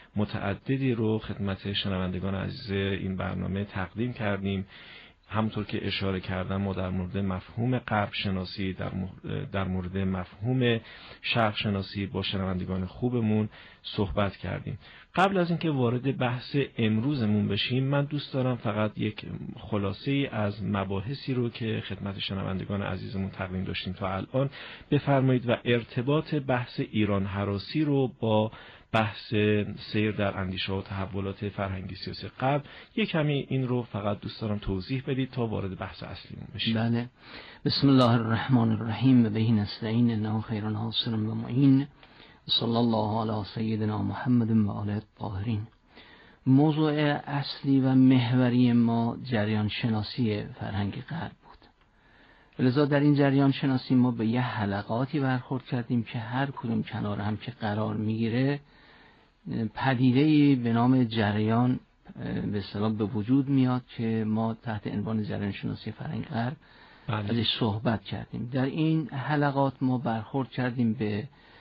Speaker 8: متعددی رو خدمت شنوندگان عزیز این برنامه تقدیم کردیم. همونطور که اشاره کردم ما در مورد مفهوم غرب شناسی، در مورد مفهوم شرق شناسی با شنوندگان خوبمون صحبت کردیم. قبل از اینکه وارد بحث امروزمون بشیم، من دوست دارم فقط یک خلاصه از مباحثی رو که خدمت شنوندگان عزیزمون تقدیم داشتیم تا الان بفرمایید و ارتباط بحث ایران هراسی رو با بحث سیر در اندیشه و تحولات فرهنگی سیاسی غرب یک کمی این رو فقط دوست دارم توضیح بدید تا وارد بحث اصلیمون بشیم.
Speaker 9: بله. بسم الله الرحمن الرحیم و به نستعین انه خیر ناصر و معین. صلی الله علی سیدنا محمد و آله الطاهرین. موضوع اصلی و محوری ما جریان شناسی فرهنگ غرب بود. لذا در این جریان شناسی ما به یه حلقاتی برخورد کردیم که هر کدوم کنار هم که قرار میگیره پدیده‌ای به نام جریان به اصطلاح به وجود میاد که ما تحت عنوان جریان شناسی فرهنگ غرب ازش صحبت کردیم. در این حلقات ما برخورد کردیم به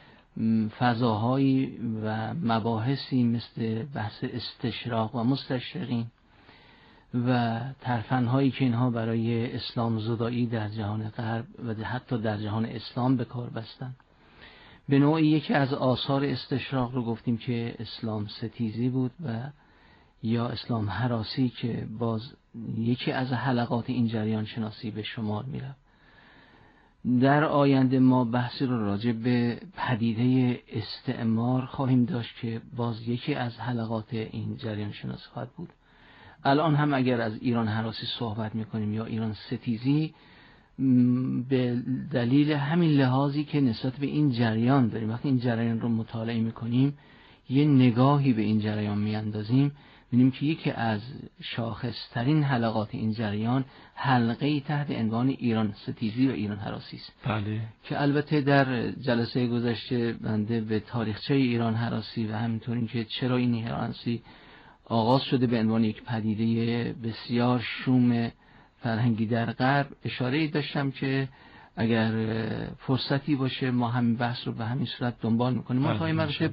Speaker 9: فضاهایی و مباحثی مثل بحث استشراق و مستشرقین و ترفندهایی که اینها برای اسلام زدایی در جهان غرب و حتی در جهان اسلام به کار بستن. به نوعی یکی از آثار استشراق رو گفتیم که اسلام ستیزی بود و یا اسلام هراسی که باز یکی از حلقات این جریان شناسی به شمار میرفت. در آینده ما بحثی رو راجع به پدیده استعمار خواهیم داشت که باز یکی از حلقات این جریان شناسی خواهد بود. الان هم اگر از ایران هراسی صحبت میکنیم یا ایران ستیزی، به دلیل همین لحاظی که نسبت به این جریان داریم، وقتی این جریان رو مطالعه میکنیم یه نگاهی به این جریان میاندازیم، می‌بینیم که یکی از شاخص‌ترین حلقات این جریان حلقه‌ای تحت عنوان ایران ستیزی و ایران هراسی است.
Speaker 8: بله. که
Speaker 9: البته در جلسه گذشته بنده به تاریخچه ایران هراسی و همینطور اینکه چرا این ایران هراسی آغاز شده به عنوان یک پدیده بسیار شوم فرهنگی در غرب اشاره‌ای داشتم که اگر فرصتی باشه ما همین بحث رو به همین صورت دنبال می‌کنیم. ما تا این مرحله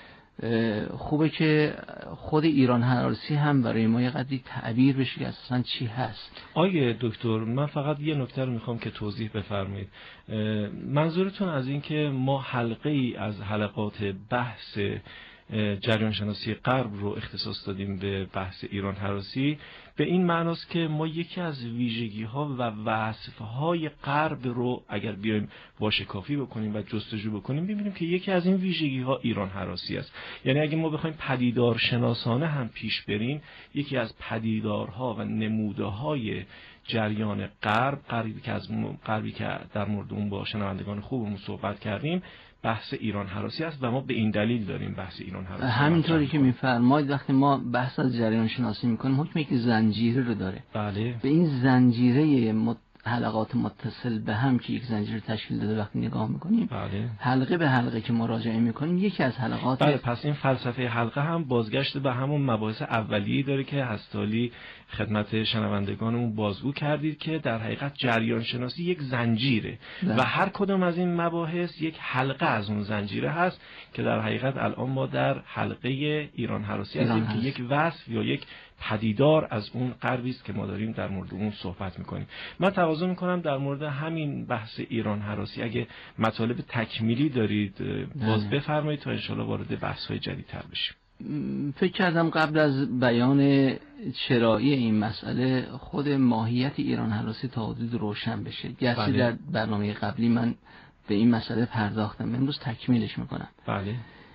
Speaker 9: خوبه که خود ایران هراسی هم برای ما یه قدری تعبیر بشه که اصلا چی هست.
Speaker 8: آیه دکتر، من فقط یه نکته رو میخوام که توضیح بفرمایید. منظورتون از این که ما حلقه ای از حلقات بحث جریان شناسی غرب رو اختصاص دادیم به بحث ایران هراسی، به این معناست که ما یکی از ویژگی‌ها و وصف‌های غرب رو اگر بیایم واشکافی بکنیم و جستجو بکنیم، ببینیم که یکی از این ویژگی‌ها ایران هراسی است. یعنی اگه ما بخوایم پدیدار شناسانه هم پیش بریم، یکی از پدیدارها و نموده‌های جریان غربی که در مورد اون با شنوندگان خوبمون صحبت کردیم، بحث ایران هراسی است و ما به این دلیل داریم بحث ایران هراسی.
Speaker 9: همینطوری که میفرمایید وقتی ما بحث از جریان شناسی میکنیم، حکم یک زنجیره رو داره.
Speaker 8: بله.
Speaker 9: به این زنجیره حلقات متصل به هم که یک زنجیره تشکیل داده وقتی نگاه میکنیم،
Speaker 8: بله.
Speaker 9: حلقه به حلقه که مراجعه میکنیم یکی از حلقات.
Speaker 8: بله، پس این فلسفه حلقه هم بازگشت به همون مباحث اولیه‌ای داره که هستالی خدمت شنوندگانمون بازگو کردید که در حقیقت جریان شناسی یک زنجیره و هر کدام از این مباحث یک حلقه از اون زنجیره هست که در حقیقت الان ما در حلقه ایران هراسی هستیم که یک وصف یا یک پدیدار از اون غربی است که ما داریم در مورد اون صحبت میکنیم. من تقاضا میکنم در مورد همین بحث ایران هراسی اگه مطالب تکمیلی دارید باز بفرمایید تا انشالله وارد بحث‌های جدیدتر بشیم.
Speaker 9: فکر کردم قبل از بیان چرایی این مسئله خود ماهیت ایران هراسی تا حدود روشن بشه. گرچه در برنامه قبلی من به این مسئله پرداختم، امروز تکمیلش میکنم.
Speaker 8: بله.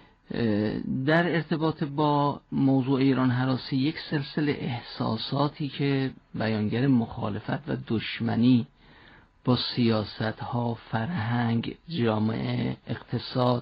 Speaker 9: در ارتباط با موضوع ایران هراسی یک سلسله احساساتی که بیانگر مخالفت و دشمنی با سیاست‌ها، فرهنگ، جامعه، اقتصاد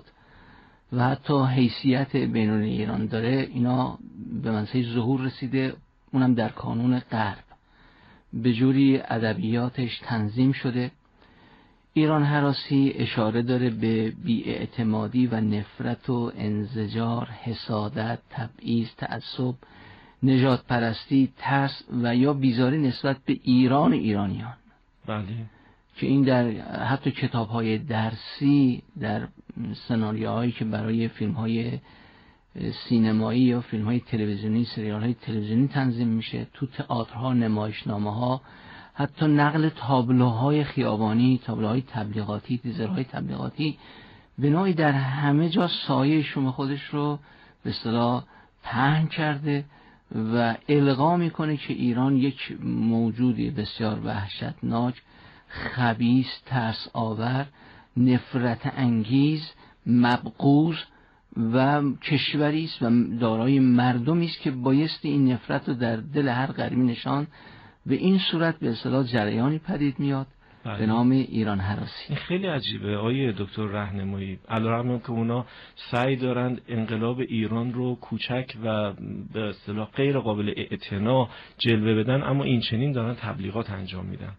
Speaker 9: و حتی حیثیت بین‌المللی ایران داره، اینا به منصب ظهور رسیده، اونم در کانون غرب به جوری ادبیاتش تنظیم شده. ایران هراسی اشاره داره به بی‌اعتمادی و نفرت و انزجار، حسادت، تبعیض، تعصب، نژاد پرستی، ترس و یا بیزاری نسبت به ایرانیان.
Speaker 8: بله. که
Speaker 9: این در حتی کتاب‌های درسی، در سناریوهایی که برای فیلم‌های سینمایی یا فیلم‌های تلویزیونی، سریال‌های تلویزیونی تنظیم میشه، تو تئاترها، نمایشنامه‌ها، حتی نقل تابلوهای خیابانی، تابلوهای تبلیغاتی، تیزرهای تبلیغاتی، به نوعی در همه جا سایه شوم خودش رو به اصطلاح پهن کرده و القا میکنه که ایران یک موجودی بسیار وحشتناک، خبیث، ترس آور، نفرت انگیز، مبغوض و کشوری است و دارای مردمی است که بایستی این نفرت رو در دل هر غریبی نشان. به این صورت به اصطلاح جریانی پدید میاد به نام ایران هراسی.
Speaker 8: این خیلی عجیبه آیه دکتر راهنمایی، علیرغم که اونا سعی دارند انقلاب ایران رو کوچک و به اصطلاح غیر قابل اعتنا جلوه بدن، اما این چنین دارن تبلیغات انجام میدن.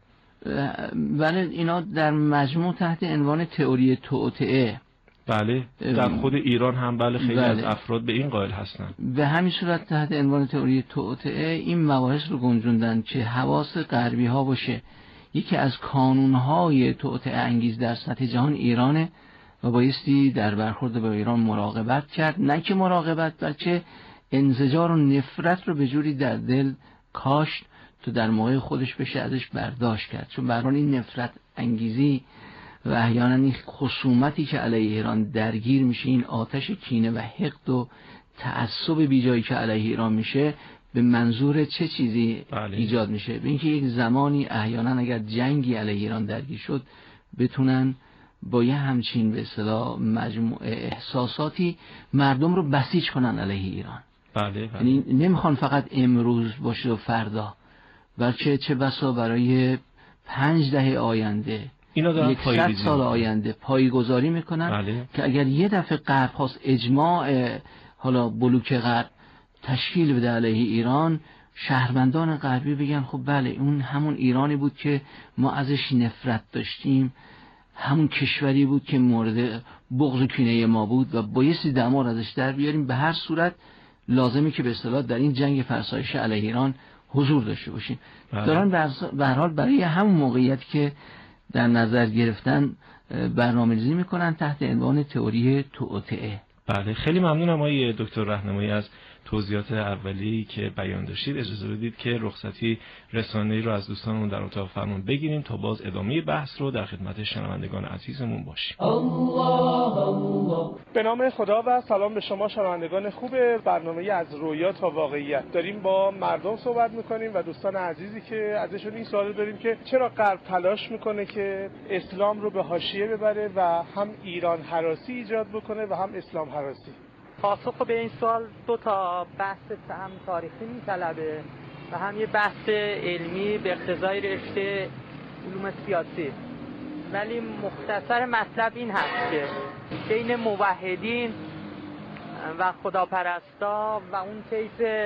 Speaker 9: ولی اینا در مجموع تحت عنوان تئوری توطئه.
Speaker 8: بله، در خود ایران هم بله خیلی از افراد به این قائل هستن.
Speaker 9: به همین صورت تحت عنوان تئوری توطئه این مباحث رو گنجوندن که حواس غربی ها باشه یکی از کانونهای توطئه انگیز در سطح جهان ایرانه و بایستی در برخورد با ایران مراقبت کرد، نه که مراقبت بلکه انزجار و نفرت رو به جوری در دل کاشت تو در موقع خودش بشه ازش برداشت کرد. چون به هر حال این نفرت انگیزی و احیانا این خصومتی که علیه ایران درگیر میشه، این آتش کینه و حقد و تعصب بیجایی که علیه ایران میشه، به منظور چه چیزی ایجاد میشه؟ به اینکه یک زمانی احیانا اگر جنگی علیه ایران درگیر شد بتونن با یه همچین به اصطلاح مجموعه احساساتی مردم رو بسیج کنن علیه ایران.
Speaker 8: بله.
Speaker 9: یعنی نمیخوان فقط امروز باشه و فردا، بلکه چه بسا برای 5 دهه آینده،
Speaker 8: اینا دارن
Speaker 9: 100 سال آینده پایه‌گذاری میکنن.
Speaker 8: بله.
Speaker 9: که اگر یه دفعه غرب خواست اجماع حالا بلوک غرب تشکیل بده علیه ایران، شهروندان غربی بگن خب بله اون همون ایرانی بود که ما ازش نفرت داشتیم، همون کشوری بود که مورد بغض و کینه ما بود و بایستی دمار ازش در بیاریم. به هر صورت لازمی که به اصطلاح در این جنگ فرسایشی علیه ایران حضور داشته باشیم. دارن به هر حال برای همون موقعیت که در نظر گرفتن برنامه‌ریزی میکنن تحت عنوان تئوری توطئه.
Speaker 8: بله، خیلی ممنونم آقای دکتر راهنمایی از توضیحات اولیه‌ای که بیان داشتید اجازه بدید که رخصتی رسانه‌ای رو از دوستانمون در اتاق فرمان بگیریم تا باز ادامه بحث رو در خدمت شنوندگان عزیزمون باشیم.
Speaker 10: به نام خدا و سلام به شما شنوندگان خوب برنامه از رویا تا واقعیت. داریم با مردم صحبت میکنیم و دوستان عزیزی که ازشون این سوال داریم که چرا غرب تلاش میکنه که اسلام رو به حاشیه ببره و هم ایران هراسی ایجاد بکنه و هم اسلام هراسی.
Speaker 11: پاسخ به این سوال دو تا بحث هم تاریخی میطلبه و هم یه بحث علمی به اقتضای رشته علوم سیاسی. ولی مختصر مطلب این هست که بین موحدین و خداپرستا و اون طیف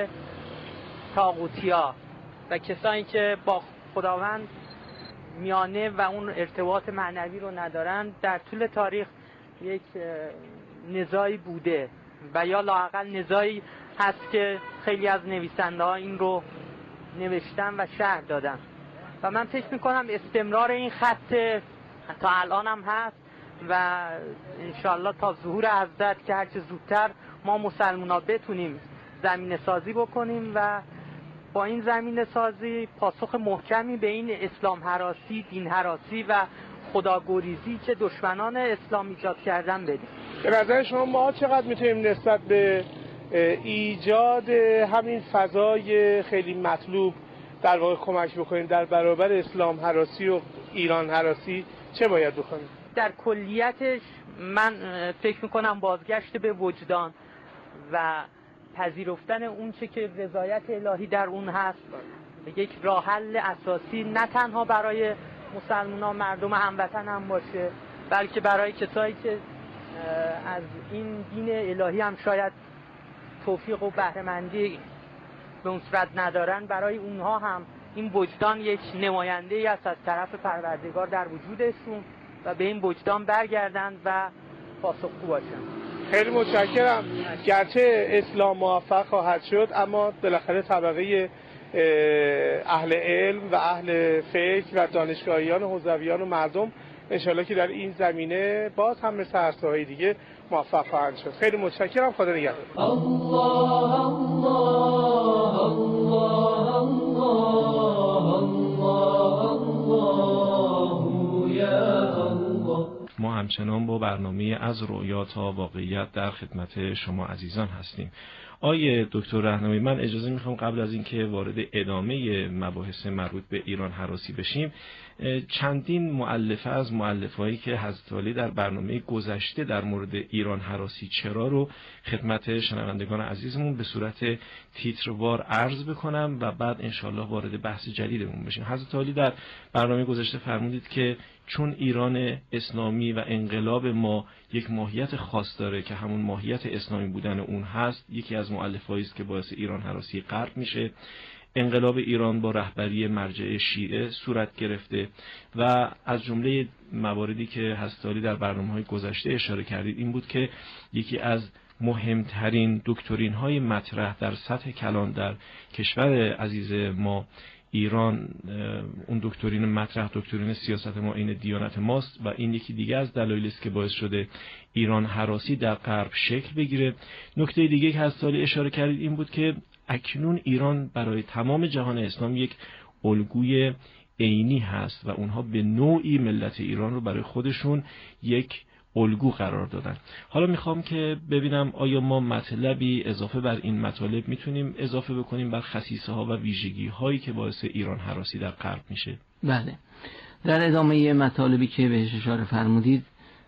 Speaker 11: طاغوتیا و کسانی که با خداوند میانه و اون ارتباط معنوی رو ندارن در طول تاریخ یک نزاعی بوده و یا لااقل نزاعی هست که خیلی از نویسنده ها این رو نوشتن و شرح دادن و من فکر میکنم استمرار این خط تا الان هم هست و انشالله تا ظهور حضرت که هرچه زودتر ما مسلمان ها بتونیم زمینه سازی بکنیم و با این زمینه سازی پاسخ محکمی به این اسلام هراسی، دین هراسی و خداگریزی که دشمنان اسلام ایجاد کردن بدیم.
Speaker 10: به نظر شما ما چقدر میتونیم نسبت به ایجاد همین فضای خیلی مطلوب در واقع کمک بکنیم در برابر اسلام هراسی و ایران هراسی؟ چه باید بکنیم؟
Speaker 11: در کلیتش من فکر میکنم بازگشت به وجدان و پذیرفتن اون چه که رضایت الهی در اون هست یک راه حل اساسی نه تنها برای مسلمانان مردم هموطن هم باشه بلکه برای کسایی که از این دین الهی هم شاید توفیق و بهره‌مندی به اون صورت ندارن، برای اونها هم این وجدان یک نماینده‌ای است از طرف پروردگار در وجودشون و به این وجدان برگردند و پاسخگو باشن.
Speaker 10: خیلی متشکرم. گرچه اسلام موفق خواهد شد اما بالاخره طبقه اهل علم و اهل فکر و دانشگاهیان و حوزویان و مردم انشالله که در این زمینه باز هم مثل هر ساحه دیگه موفق خواهند شد. خیلی متشکرم. خدا نگهدار. الله الله
Speaker 8: الله یا الله. ما همچنان با برنامه از رویا تا واقعیت در خدمت شما عزیزان هستیم. آیه دکتر رهنمایی، من اجازه میخوام قبل از اینکه وارد ادامه مباحث مربوط به ایران هراسی بشیم چندین مؤلفه از مؤلفه‌هایی که حضرت علی در برنامه گذشته در مورد ایران هراسی چرا رو خدمت شنوندگان عزیزمون به صورت تیتروار عرض بکنم و بعد انشالله وارد بحث جدیدمون بشیم. حضرت علی در برنامه گذشته فرمودید که چون ایران اسلامی و انقلاب ما یک ماهیت خاص داره که همون ماهیت اسلامی بودن اون هست، یکی از مؤلفه‌ای است که باعث ایران هراسی غرب میشه. انقلاب ایران با رهبری مرجع شیعه صورت گرفته و از جمله مواردی که حضرت علی در برنامه‌های گذشته اشاره کردید این بود که یکی از مهمترین دکترین‌های مطرح در سطح کلان در کشور عزیز ما ایران، اون دکترین مطرح دکترین سیاست ما این دیانت ماست و این یکی دیگه از دلایلی است که باعث شده ایران هراسی در غرب شکل بگیره. نکته دیگه که حضرت علی اشاره کردید این بود که اکنون ایران برای تمام جهان اسلام یک الگوی عینی هست و اونها به نوعی ملت ایران رو برای خودشون یک الگو قرار دادن. حالا میخوام که ببینم آیا ما مطلبی اضافه بر این مطالب میتونیم اضافه بکنیم بر خصیصه ها و ویژگی هایی که باعث ایران هراسی در غرب میشه؟
Speaker 9: بله، در ادامه مطالبی که بهش اشاره فرمودید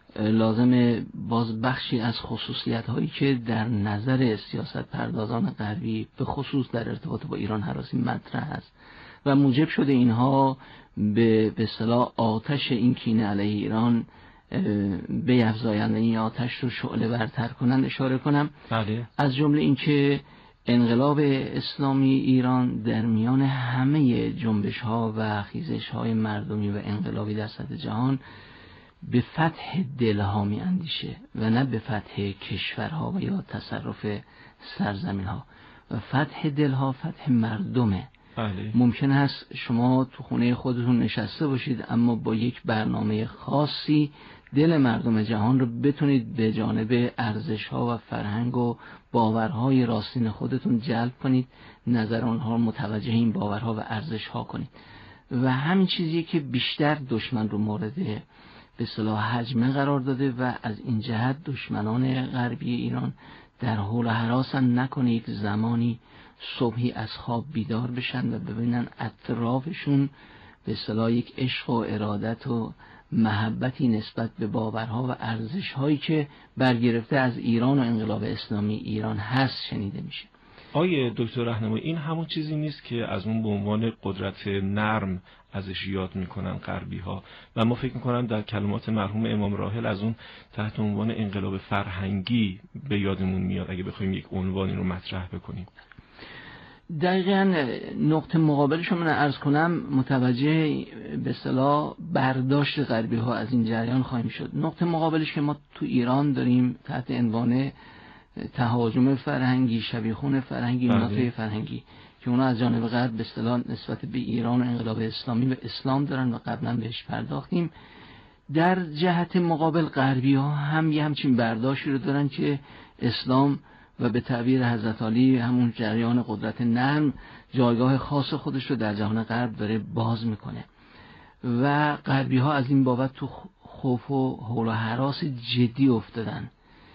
Speaker 9: لازمه باز بخشی از خصوصیت هایی که در نظر سیاست پردازان غربی به خصوص در ارتباط با ایران هراسی مطرح است و موجب شده اینها به اصطلاح آتش این کینه علیه ایران بیفزایند، این آتش رو شعله ورتر کنند اشاره کنم.
Speaker 8: بله.
Speaker 9: از جمله این که انقلاب اسلامی ایران در میان همه جنبش ها و خیزش های مردمی و انقلابی در سطح جهان به فتح دلها می اندیشه و نه به فتح کشورها و یا تصرف سرزمین ها. و فتح دلها فتح مردمه. ممکن هست شما تو خونه خودتون نشسته باشید اما با یک برنامه خاصی دل مردم جهان رو بتونید به جانب ارزش‌ها و فرهنگ و باورهای راستین خودتون جلب کنید، نظر آنها رو متوجه این باورها و ارزش‌ها کنید. و همین چیزیه که بیشتر دشمن رو مورد به اصطلاح هجمه قرار داده و از این جهت دشمنان غربی ایران در حول و هراسن نکنه یک زمانی صبحی از خواب بیدار بشن و ببینن اطرافشون به اصطلاح یک عشق و ارادت و محبتی نسبت به باورها و ارزش‌هایی که برگرفته از ایران و انقلاب اسلامی ایران هست شنیده میشه.
Speaker 8: آیه دکتر راهنمایی، این همون چیزی نیست که از اون به عنوان قدرت نرم ازش یاد میکنن غربی ها و ما فکر میکنم در کلمات مرحوم امام راحل از اون تحت عنوان انقلاب فرهنگی به یادمون میاد اگه بخوایم یک عنوانی رو مطرح بکنیم؟
Speaker 9: دقیقاً نقطه مقابلش رو من عرض کنم متوجه به اصطلاح برداشت غربی ها از این جریان خواهیم شد. نقطه مقابلش که ما تو ایران داریم تحت عنوان تهاجم فرهنگی، شبیخون فرهنگی، منافع فرهنگی که اونا از جانب غرب به اصطلاح نسبت به ایران و انقلاب اسلامی و اسلام دارن و قبلا بهش پرداختیم. در جهت مقابل غربی ها هم یه همچین برداشتی رو دارن که اسلام و به تعبیر حضرت علی همون جریان قدرت نرم جایگاه خاص خودش رو در جهان غرب داره باز میکنه و غربی ها از این بابت تو خوف و هول و هراس جدی افتادن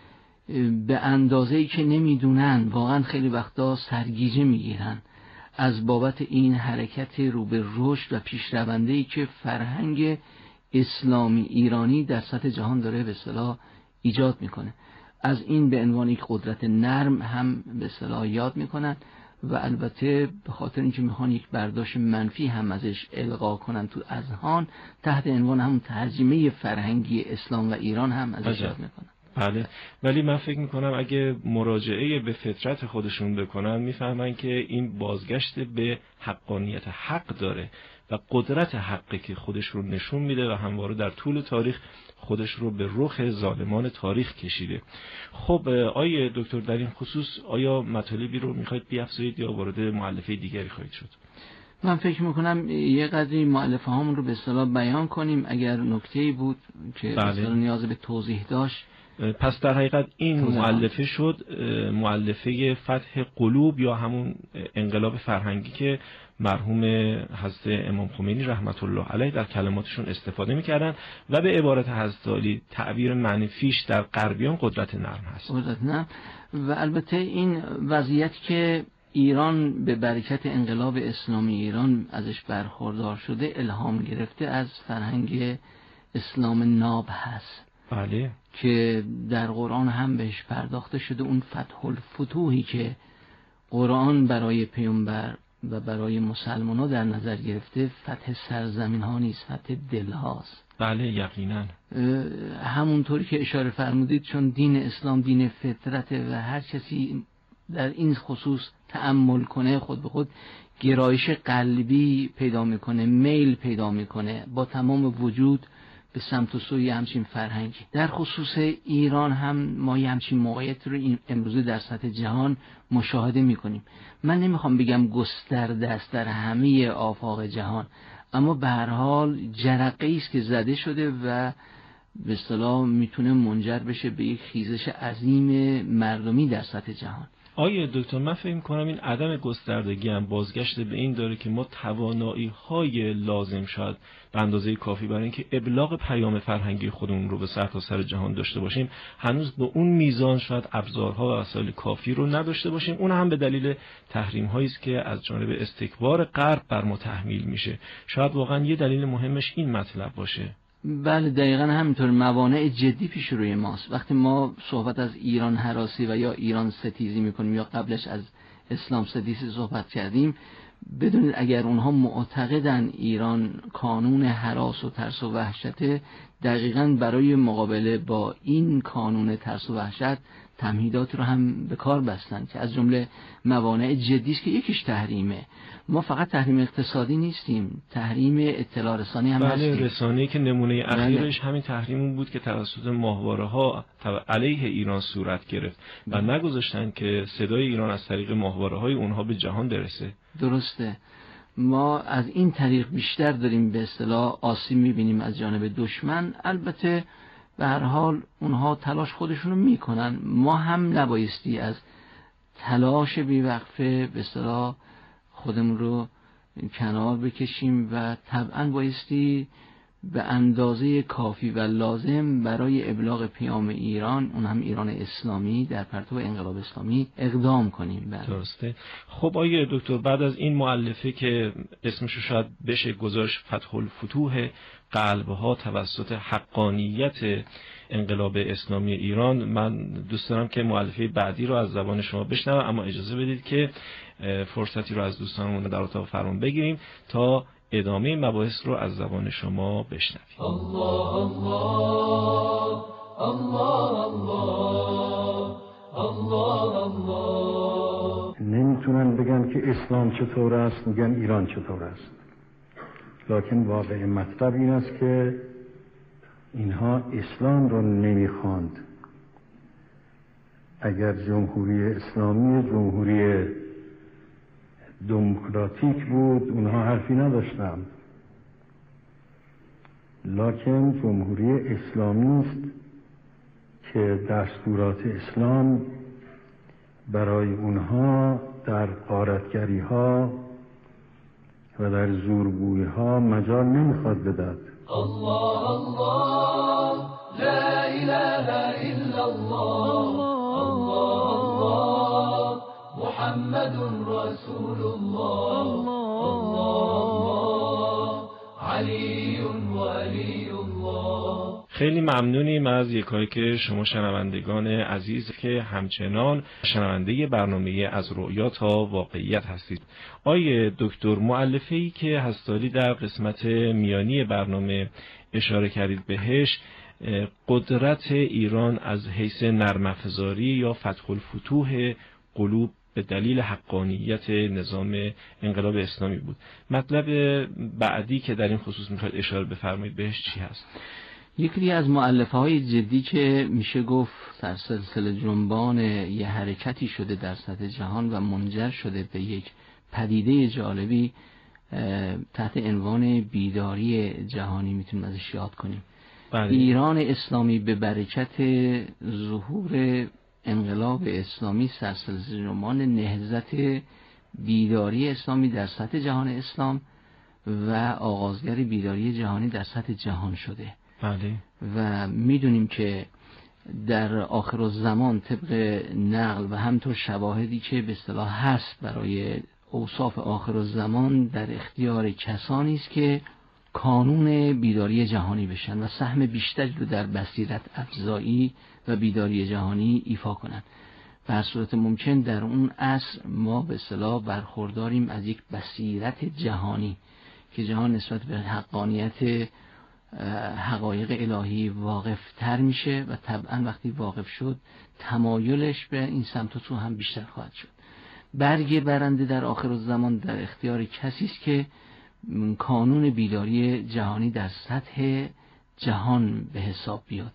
Speaker 9: به اندازه‌ای که نمیدونن، واقعا خیلی وقتا سرگیجه میگیرن از بابت این حرکت رو به رشد و پیشرونده‌ای که فرهنگ اسلامی ایرانی در سطح جهان داره به اصطلاح ایجاد میکنه. از این به عنوان یک قدرت نرم هم به اصطلاح یاد میکنن و البته به خاطر اینکه میخوان یک برداشت منفی هم ازش القا کنن تو اذهان، تحت عنوان هم ترجمه فرهنگی اسلام و ایران هم ازش یاد میکنن.
Speaker 8: بله، ولی من فکر میکنم اگه مراجعه به فطرت خودشون بکنن میفهمن که این بازگشت به حقانیت حق داره و قدرت حقی که خودش رو نشون میده و همواره در طول تاریخ خودش رو به رخ ظالمان تاریخ کشیده. خب آیه دکتر در این خصوص آیا مطالبی رو میخواید بیافزایید یا وارد مؤلفه دیگری خواهید شد؟
Speaker 9: من فکر میکنم یه قدری مؤلفه هامون رو به اصطلاح بیان کنیم. اگر نکته‌ای بود که اصلا نیاز به توضیح داشت.
Speaker 8: پس در حقیقت این مؤلفه شد مؤلفه فتح قلوب یا همون انقلاب فرهنگی که مرحوم حضرت امام خمینی رحمت الله علیه در کلماتشون استفاده میکردن و به عبارت حضرت علی تعبیر منفیش در غربیان قدرت نرم هست.
Speaker 9: قدرت نرم و البته این وضعیت که ایران به برکت انقلاب اسلامی ایران ازش برخوردار شده الهام گرفته از فرهنگ اسلام ناب هست.
Speaker 8: بله،
Speaker 9: که در قرآن هم بهش پرداخته شده. اون فتح الفتوحی که قرآن برای پیامبر و برای مسلمان ها در نظر گرفته فتح سرزمین ها نیست، فتح دل هاست.
Speaker 8: بله یقینا.
Speaker 9: همونطوری که اشاره فرمودید چون دین اسلام دین فطرت و هر کسی در این خصوص تأمل کنه خود به خود گرایش قلبی پیدا میکنه، میل پیدا میکنه با تمام وجود به سمت و سوی همچین فرهنگی. در خصوص ایران هم ما یه همچین موقعیت رو امروزه در سطح جهان مشاهده میکنیم. من نمیخوام بگم گسترده است در همه آفاق جهان، اما به هر حال جرقه‌ای است که زده شده و به اصطلاح میتونه منجر بشه به یک خیزش عظیم مردمی در سطح جهان.
Speaker 8: آیه دکتر من فکر می‌کنم این عدم گستردگی هم بازگشت به این داره که ما توانایی‌های لازم شاید به اندازه کافی برای اینکه ابلاغ پیام فرهنگی خودمون رو به سرتاسر جهان داشته باشیم هنوز به اون میزان شاید ابزارها و وسایل کافی رو نداشته باشیم. اون هم به دلیل تحریم‌هایی است که از جانب استکبار غرب بر ما تحمیل میشه. شاید واقعا یه دلیل مهمش این مطلب باشه.
Speaker 9: بله دقیقاً همینطور. موانع جدی پیش روی ماست. وقتی ما صحبت از ایران هراسی و یا ایران ستیزی میکنیم یا قبلش از اسلام ستیزی صحبت کردیم، بدونید اگر اونها معتقدن ایران کانون هراس و ترس و وحشت، دقیقاً برای مقابله با این کانون ترس و وحشت تمهیدات رو هم به کار بستن که از جمله موانع جدی است که یکیش تحریمه. ما فقط تحریم اقتصادی نیستیم، تحریم اطلاع رسانی هم هستیم.
Speaker 8: بله، رسانه‌ای که نمونه اخیرش همین تحریم بود که توسط ماهواره‌ها علیه ایران صورت گرفت و نگذاشتن که صدای ایران از طریق ماهواره‌های اونها به جهان برسه.
Speaker 9: درسته. ما از این طریق بیشتر داریم به اصطلاح آسیب میبینیم از جانب دشمن. البته به هر حال اونها تلاش خودشونو میکنن، ما هم نبایستی از تلاش بیوقفه به اصطلاح خودمون رو کنار بکشیم و طبعا بایستی به اندازه کافی و لازم برای ابلاغ پیام ایران، اون هم ایران اسلامی، در پرتو انقلاب اسلامی اقدام کنیم.
Speaker 8: درسته. خب آقای دکتر، بعد از این مؤلفه که اسمشو شاید بشه گذاشت فتح الفتوح قلبها توسط حقانیت انقلاب اسلامی ایران، من دوست دارم که مؤلفه بعدی رو از زبان شما بشنوم، اما اجازه بدید که فرصتی رو از دوستانمون در اتاق فرمان بگیریم تا ادامه مباحث رو از زبان شما بشنویم.
Speaker 12: الله الله الله الله الله.
Speaker 6: نمیتونن بگن که اسلام چطور است، میگن ایران چطور است. لکن واقع مطلب این است که اینها اسلام رو نمیخواند. اگر جمهوری اسلامی جمهوری دموکراتیک بود اونها حرفی نداشتند، لکن جمهوری اسلامی است که دستورات اسلام برای اونها در غارتگری ها و در زورگویی ها مجال نمیخواد بدهد.
Speaker 12: الله الله لا اله الا الله الله الله محمد رسول الله الله علی ولی الله.
Speaker 8: خیلی ممنونیم از یکایی که شما شنوندگان عزیز که همچنان شنونده برنامه از رؤیا تا واقعیت هستید. آیه دکتر، مؤلفه‌ای که هستالی در قسمت میانی برنامه اشاره کردید بهش، قدرت ایران از حیث نرم افزاری یا فتح الفتوح قلوب به دلیل حقانیت نظام انقلاب اسلامی بود. مطلب بعدی که در این خصوص میخواید اشاره بفرمایید بهش چی هست؟
Speaker 9: یکی از مؤلفه‌های جدی که میشه گفت در سلسله جنبان یه حرکتی شده در سطح جهان و منجر شده به یک پدیده جالبی تحت عنوان بیداری جهانی میتونیم ازش یاد کنیم. ایران اسلامی به برکت ظهور انقلاب اسلامی سلسله جنبان نهضت بیداری اسلامی در سطح جهان اسلام و آغازگر بیداری جهانی در سطح جهان شده.
Speaker 8: بله.
Speaker 9: و میدونیم که در آخرالزمان طبق نقل و همطور شواهدی که به اصطلاح هست برای اوصاف آخرالزمان در اختیار کسانی است که کانون بیداری جهانی بشن و سهم بیشتری رو در بصیرت افزایی و بیداری جهانی ایفا کنند. به هر صورت ممکن در اون عصر ما به اصطلاح برخورداریم از یک بصیرت جهانی که جهان نسبت به حقانیت حقایق الهی واقف تر میشه و طبعا وقتی واقف شد تمایلش به این سمت و سو هم بیشتر خواهد شد. برگ برنده در آخرالزمان در اختیار کسی است که کانون بیداری جهانی در سطح جهان به حساب بیاد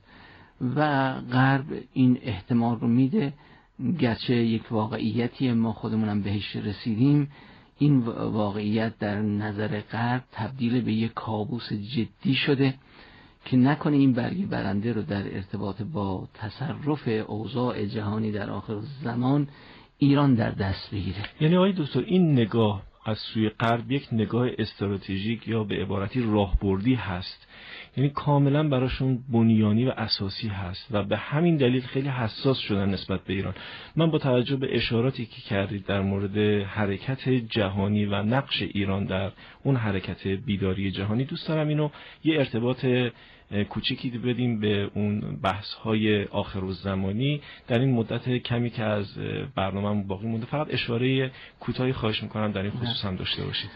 Speaker 9: و غرب این احتمال رو میده، گرچه یک واقعیتی ما خودمونم بهش رسیدیم. این واقعیت در نظر غرب تبدیل به یک کابوس جدی شده که نکنه این برگ برنده رو در ارتباط با تصرف اوضاع جهانی در آخر زمان ایران در دست بگیره.
Speaker 8: یعنی آقای دکتر این نگاه از سوی غرب یک نگاه استراتژیک یا به عبارتی راهبردی هست، یعنی کاملا براشون بنیانی و اساسی هست و به همین دلیل خیلی حساس شدن نسبت به ایران. من با توجه به اشاراتی که کردید در مورد حرکت جهانی و نقش ایران در اون حرکت بیداری جهانی، دوست دارم اینو یه ارتباط کوچیکی بدیم به اون بحث‌های آخرالزمانی در این مدت کمی که از برنامه‌مون باقی مونده. فقط اشاره کوتاهی خواهش می‌کنم در این خصوص هم داشته باشید.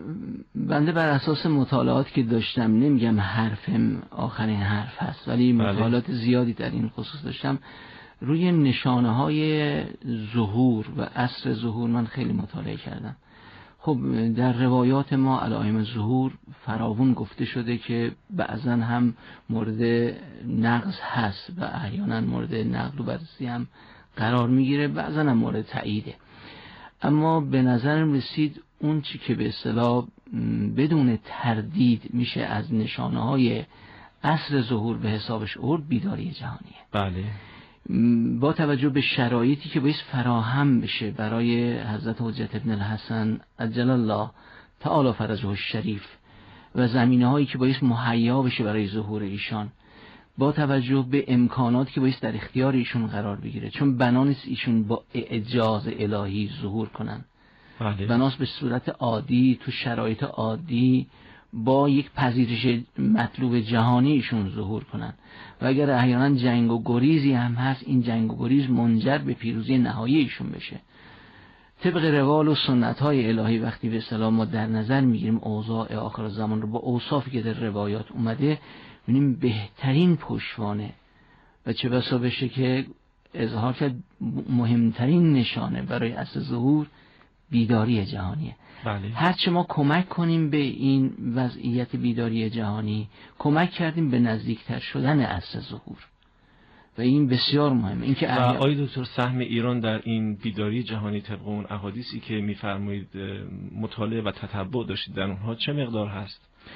Speaker 9: بنده بر اساس مطالعاتی که داشتم، نمیگم حرفم آخرین حرف هست، ولی مطالعات زیادی در این خصوص داشتم، روی نشانه‌های ظهور و عصر ظهور من خیلی مطالعه کردم. خب در روایات ما علائم ظهور فراوون گفته شده که بعضا هم مورد نقض هست و احیانا مورد نقد و بررسی هم قرار میگیره، بعضا هم مورد تاییده. اما به نظرم رسید اون چی که به اصطلاح بدون تردید میشه از نشانه‌های عصر ظهور به حسابش آورد بیداری جهانیه.
Speaker 8: بله.
Speaker 9: با توجه به شرایطی که باید فراهم بشه برای حضرت حجت ابن الحسن عجل الله تعالی فرجه الشریف و زمینه‌هایی که باید مهیا بشه برای ظهور ایشان، با توجه به امکاناتی که باید در اختیار ایشون قرار بگیره، چون بنا نیست ایشون با اعجاز الهی ظهور کنن.
Speaker 8: بله.
Speaker 9: بناست به صورت عادی تو شرایط عادی با یک پذیرش مطلوب جهانی ایشون ظهور کنن و اگر احیانا جنگ و گریزی هم هست، این جنگ و گریز منجر به پیروزی نهایی ایشون بشه. طبق روال و سنت های الهی وقتی به اصطلاح ما در نظر میگیریم اوضاع آخر زمان رو با اوصافی که در روایات اومده، می‌بینیم بهترین پشتوانه و چه بسا بشه که اظهار کرد مهمترین نشانه برای عصر ظهور بیداری جهانیه.
Speaker 8: بله.
Speaker 9: هرچه ما کمک کنیم به این وضعیت بیداری جهانی، کمک کردیم به نزدیکتر شدن عصر ظهور و این بسیار مهمه. این که
Speaker 8: آقای دکتر سهم ایران در این بیداری جهانی طبق اون احادیثی که می‌فرمایید مطالعه و تتبع داشتید، در اونها چه مقدار هست؟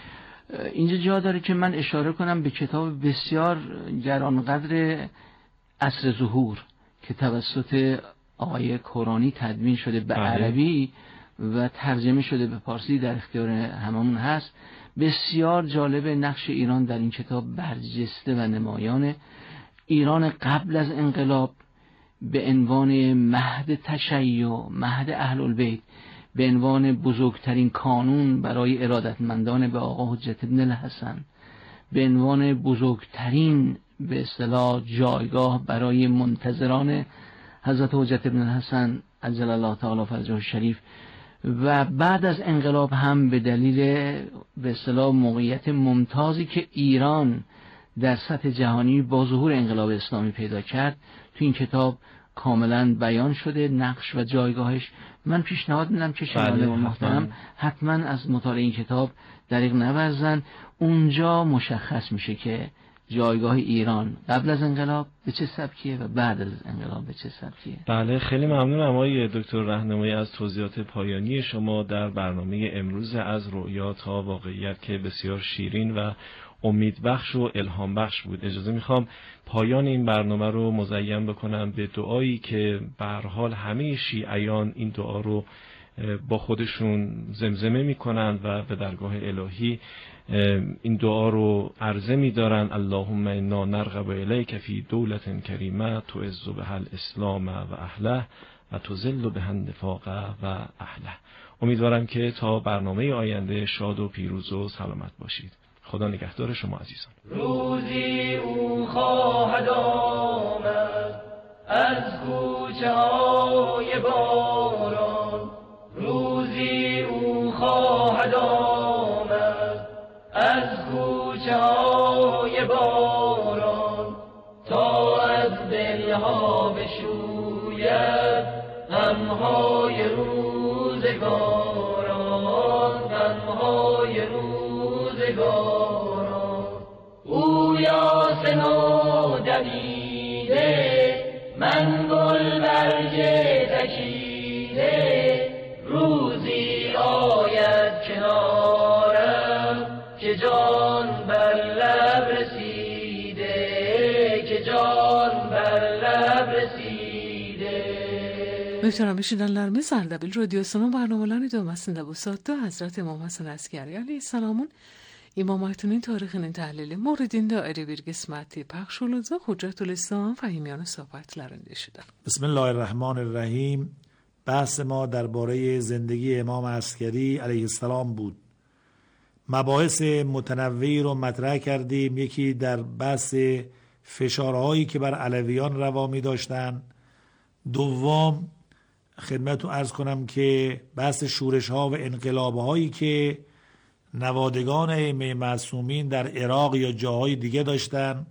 Speaker 9: اینجا جا داره که من اشاره کنم به کتاب بسیار گرانقدر عصر ظهور که توسط آقای کورانی تدوین شده به عربی و ترجمه شده به فارسی، در اختیار هممون هست. بسیار جالب نقش ایران در این کتاب برجسته و نمایانه. ایران قبل از انقلاب به عنوان مهد تشیع، مهد اهل البیت، به عنوان بزرگترین کانون برای ارادتمندان به آقا حجت ابن الحسن، به عنوان بزرگترین به اصطلاح جایگاه برای منتظران حضرت حجت ابن الحسن عجل الله تعالی فرجه الشریف، و بعد از انقلاب هم به دلیل به اصطلاح موقعیت ممتازی که ایران در سطح جهانی با ظهور انقلاب اسلامی پیدا کرد، تو این کتاب کاملا بیان شده نقش و جایگاهش. من پیشنهاد میدم که شنونده و محترم حتما از مطالعه این کتاب دریغ نورزن. اونجا مشخص میشه که جایگاه ایران قبل از انقلاب به چه سبکیه و بعد از انقلاب به چه سبکیه.
Speaker 8: بله، خیلی ممنونم آقای دکتر راهنمایی از توضیحات پایانی شما در برنامه امروز از رؤیا تا واقعیت که بسیار شیرین و امیدبخش و الهام بخش بود. اجازه میخوام پایان این برنامه رو مزین بکنم به دعایی که به هر حال همه شیعیان این دعا رو با خودشون زمزمه میکنن و به درگاه الهی این دعا رو عرضه می‌دارن: اللهم انا نرغب الیک فی دولة کریمه تعز بها الاسلام و اهله و تذل بها النفاق و اهله. امیدوارم که تا برنامه آینده شاد و پیروز و سلامت باشید. خدا نگهدار شما عزیزان.
Speaker 12: روزی او خواهد آمد از کوچه های باران، روزی او خواهد آمد از کوچه های باران، تا از دلها بشوید غمهای روزگاران، غمهای روزگاران. او یاسین و دمیده، من گل برگ تکیده، روزی آید کنارم که جان بر لب رسیده، که جان بر لب رسیده.
Speaker 3: Möhterem dinleyenlerimiz Erdebil Radyosu'nun barnamalarını dövmesinde bu saatte Hazreti İmam Hasan Askeri Aleyhisselam'ın İmamatının tarihinin tahlili moridinde ayrı bir qisməti pəxş olacaq. Hüccətül-İslam fəhimiyanı söhbətlərində eşidək.
Speaker 13: Bismillahirrahmanirrahim. بحث ما درباره زندگی امام عسکری علیه السلام بود. مباحث متنوعی رو مطرح کردیم. یکی در بحث فشارهایی که بر علویان روا می داشتن. دوم خدمتتون عرض کنم که بحث شورش ها و انقلاب هایی که نوادگان ائمه معصومین در عراق یا جاهای دیگه داشتن.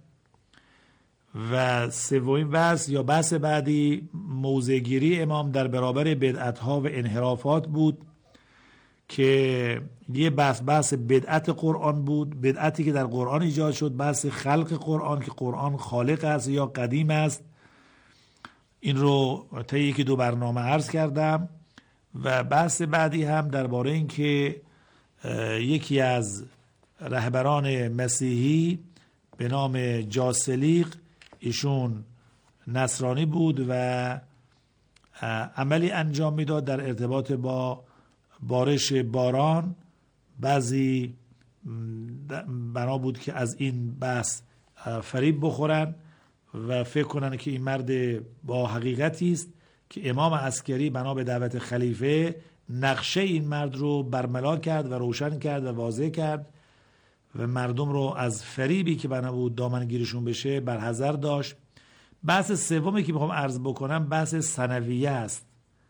Speaker 13: و سومین بحث یا بحث بعدی موضع‌گیری امام در برابر بدعت‌ها و انحرافات بود که یه بحث بدعت قرآن بود، بدعتی که در قرآن ایجاد شد، بحث خلق قرآن که قرآن خالق است یا قدیم است. این رو طی یکی دو برنامه عرض کردم و بحث بعدی هم درباره این که یکی از رهبران مسیحی به نام جاسلیق، ایشون نصرانی بود و عملی انجام میداد در ارتباط با بارش باران. بعضی بنا بود که از این بحث فریب بخورن و فکر کنن که این مرد با حقیقتی است، که امام عسکری بنا به دعوت خلیفه نقشه این مرد رو برملا کرد و روشن کرد و واضح کرد و مردم رو از فریبی که بنا بود دامنگیرشون بشه برحذر داشت. بحث سومی که میخوام عرض بکنم بحث ثانویه است.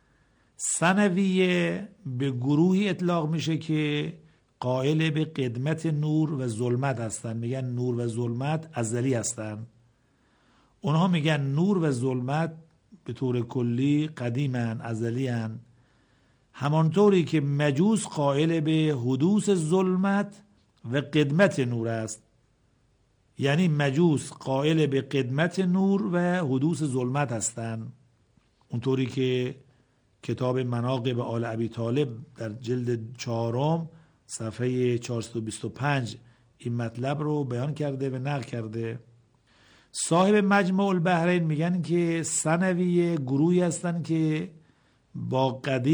Speaker 13: ثانویه به گروهی اطلاق میشه که قائل به قدمت نور و ظلمت هستن، میگن نور و ظلمت ازلی هستن. اونها میگن نور و ظلمت به طور کلی قدیمن، ازلیان. همانطوری که مجوس قائل به حدوث ظلمت و قدمت نور است، یعنی مجوس قائل به قدمت نور و حدوث ظلمت هستند. اونطوری که کتاب مناقب آل ابی طالب در جلد 4 صفحه 425 این مطلب رو بیان کرده و نقل کرده. صاحب مجمع البحرین میگن که ثانویه گروهی هستن که با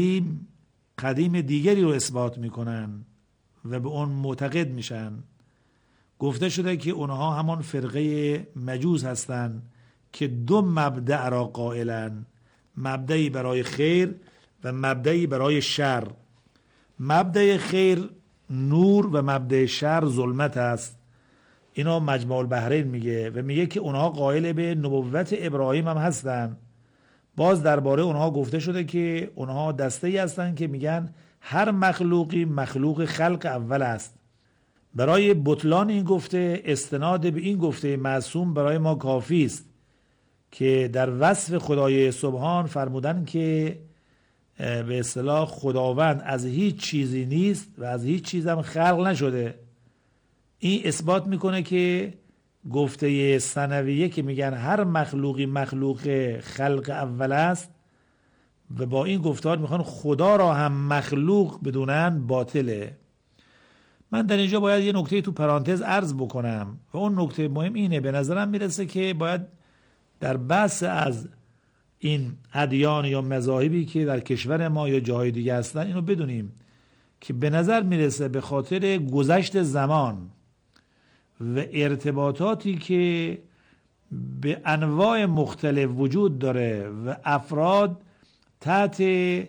Speaker 13: قدیم دیگری رو اثبات میکنن و به اون معتقد میشن. گفته شده که اونها همان فرقه مجوس هستن که دو مبدأ را قائلن، مبدأی برای خیر و مبدأی برای شر. مبدأ خیر نور و مبدأ شر ظلمت است. اینا مجمع البحرین میگه و میگه که اونها قائل به نبوت ابراهیم هم هستن. باز درباره اونها گفته شده که اونها دسته‌ای هستن که میگن هر مخلوقی مخلوق خلق اول است. برای بطلان این گفته استناد به این گفته معصوم برای ما کافی است که در وصف خدای سبحان فرمودن که به اصطلاح خداوند از هیچ چیزی نیست و از هیچ چیز هم خلق نشده. این اثبات میکنه که گفته ثانویه که میگن هر مخلوقی مخلوق خلق اول است و با این گفتار میخوان خدا را هم مخلوق بدونن باطله. من در اینجا باید یه نکته تو پرانتز عرض بکنم و اون نکته مهم اینه، به نظرم میرسه که باید در بحث از این ادیان یا مذاهبی که در کشور ما یا جاهای دیگه هستن اینو بدونیم که به نظر میرسه به خاطر گذشت زمان و ارتباطاتی که به انواع مختلف وجود داره و افراد تحت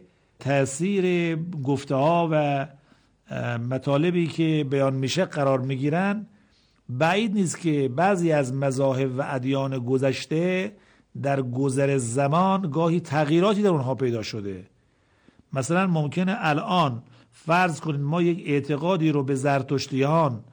Speaker 13: تأثیر گفته ها و مطالبی که بیان میشه قرار میگیرن، بعید نیست که بعضی از مذاهب و ادیان گذشته در گذر زمان گاهی تغییراتی در اونها پیدا شده. مثلا ممکنه الان فرض کنید ما یک اعتقادی رو به زرتشتی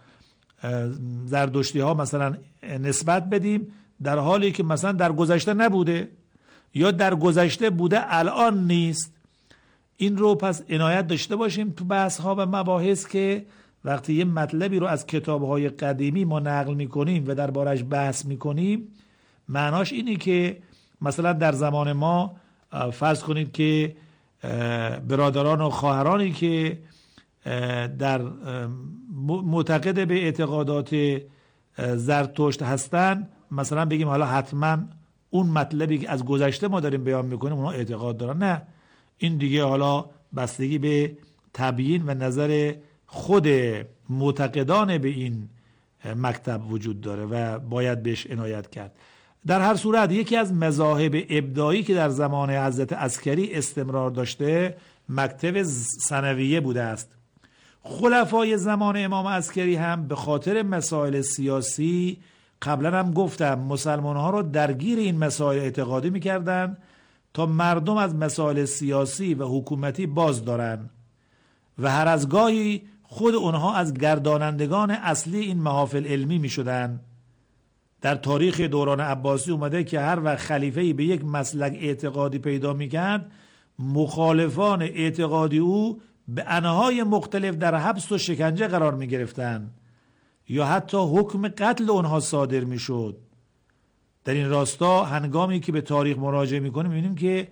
Speaker 13: ها مثلا نسبت بدیم در حالی که مثلا در گذشته نبوده یا در گذشته بوده الان نیست. این رو پس عنایت داشته باشیم تو بحث ها و مباحث که وقتی یه مطلبی رو از کتاب های قدیمی ما نقل میکنیم و دربارش بحث میکنیم، معناش اینی که مثلا در زمان ما فرض کنید که برادران و خواهرانی که در معتقد به اعتقادات زرتشت هستن، مثلا بگیم حالا حتما اون مطلبی که از گذشته ما داریم بیان میکنیم اونها اعتقاد دارن. نه، این دیگه حالا بستگی به تبیین و نظر خود معتقدان به این مکتب وجود داره و باید بهش عنایت کرد. در هر صورت یکی از مذاهب ابداعی که در زمان حضرت عسکری استمرار داشته مکتب ثانویه بوده است. خلفای زمان امام عسکری هم به خاطر مسائل سیاسی، قبلا هم گفتم، مسلمان ها رو درگیر این مسائل اعتقادی میکردن تا مردم از مسائل سیاسی و حکومتی باز دارن و هر از گاهی خود اونها از گردانندگان اصلی این محافل علمی می شدن. در تاریخ دوران عباسی اومده که هر وقت خلیفه‌ای به یک مسلک اعتقادی پیدا می کرد، مخالفان اعتقادی او به انواع مختلف در حبس و شکنجه قرار می گرفتن یا حتی حکم قتل اونها صادر می شد. در این راستا هنگامی که به تاریخ مراجعه می کنیم می بینیم که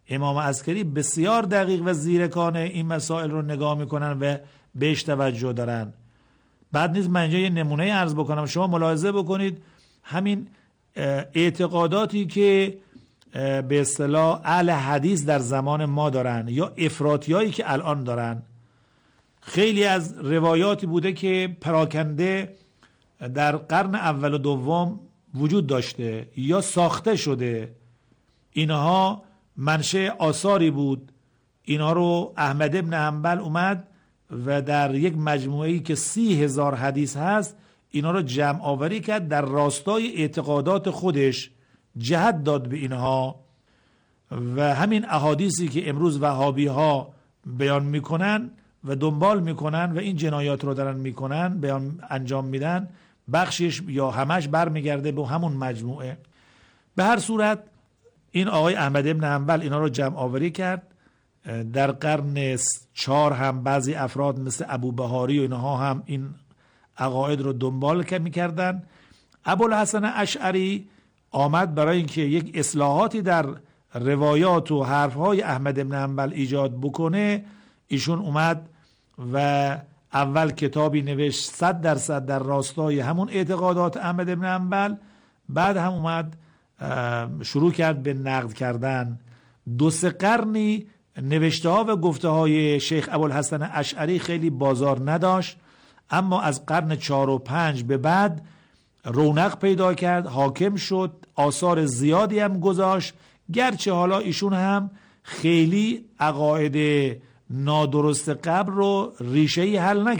Speaker 13: امام عسکری بسیار دقیق و زیرکانه این مسائل رو نگاه میکنن و بهش توجه دارن. بعد نیز من اینجا یه نمونه عرض بکنم، شما ملاحظه بکنید همین اعتقاداتی که به اصطلاح اهل حدیث در زمان ما دارن یا افراطیایی که الان دارن، خیلی از روایاتی بوده که پراکنده در قرن اول و دوم وجود داشته یا ساخته شده، اینها منشأ آثاری بود. اینها رو احمد ابن حنبل اومد و در یک مجموعه‌ای که 30,000 حدیث هست اینها رو جمع آوری کرد، در راستای اعتقادات خودش جهت داد به اینها و همین احادیثی که امروز وهابی ها بیان میکنن و دنبال میکنن و این جنایات رو دارن میکنن، بیان انجام میدن، بخشش یا همش برمیگرده به همون مجموعه. به هر صورت این آقای احمد ابن حنبل اینا رو جمع آوری کرد. در قرن 4 هم بعضی افراد مثل ابو بهاری و اینها هم این عقاید رو دنبال میکردن. ابوالحسن اشعری آمد برای اینکه یک اصلاحاتی در روایات و حرفهای احمد ابن حنبل ایجاد بکنه، ایشون اومد و اول کتابی نوشت 100% در راستای همون اعتقادات احمد ابن حنبل، بعد هم اومد شروع کرد به نقد کردن. 2-3 قرنی نوشته ها و گفته های شیخ ابوالحسن اشعری خیلی بازار نداشت، اما از قرن 4 و 5 به بعد رونق پیدا کرد، حاکم شد، آثار زیادی هم گذاشت، گرچه حالا ایشون هم خیلی عقاید نادرست قبل رو ریشه‌ای حل نکرد.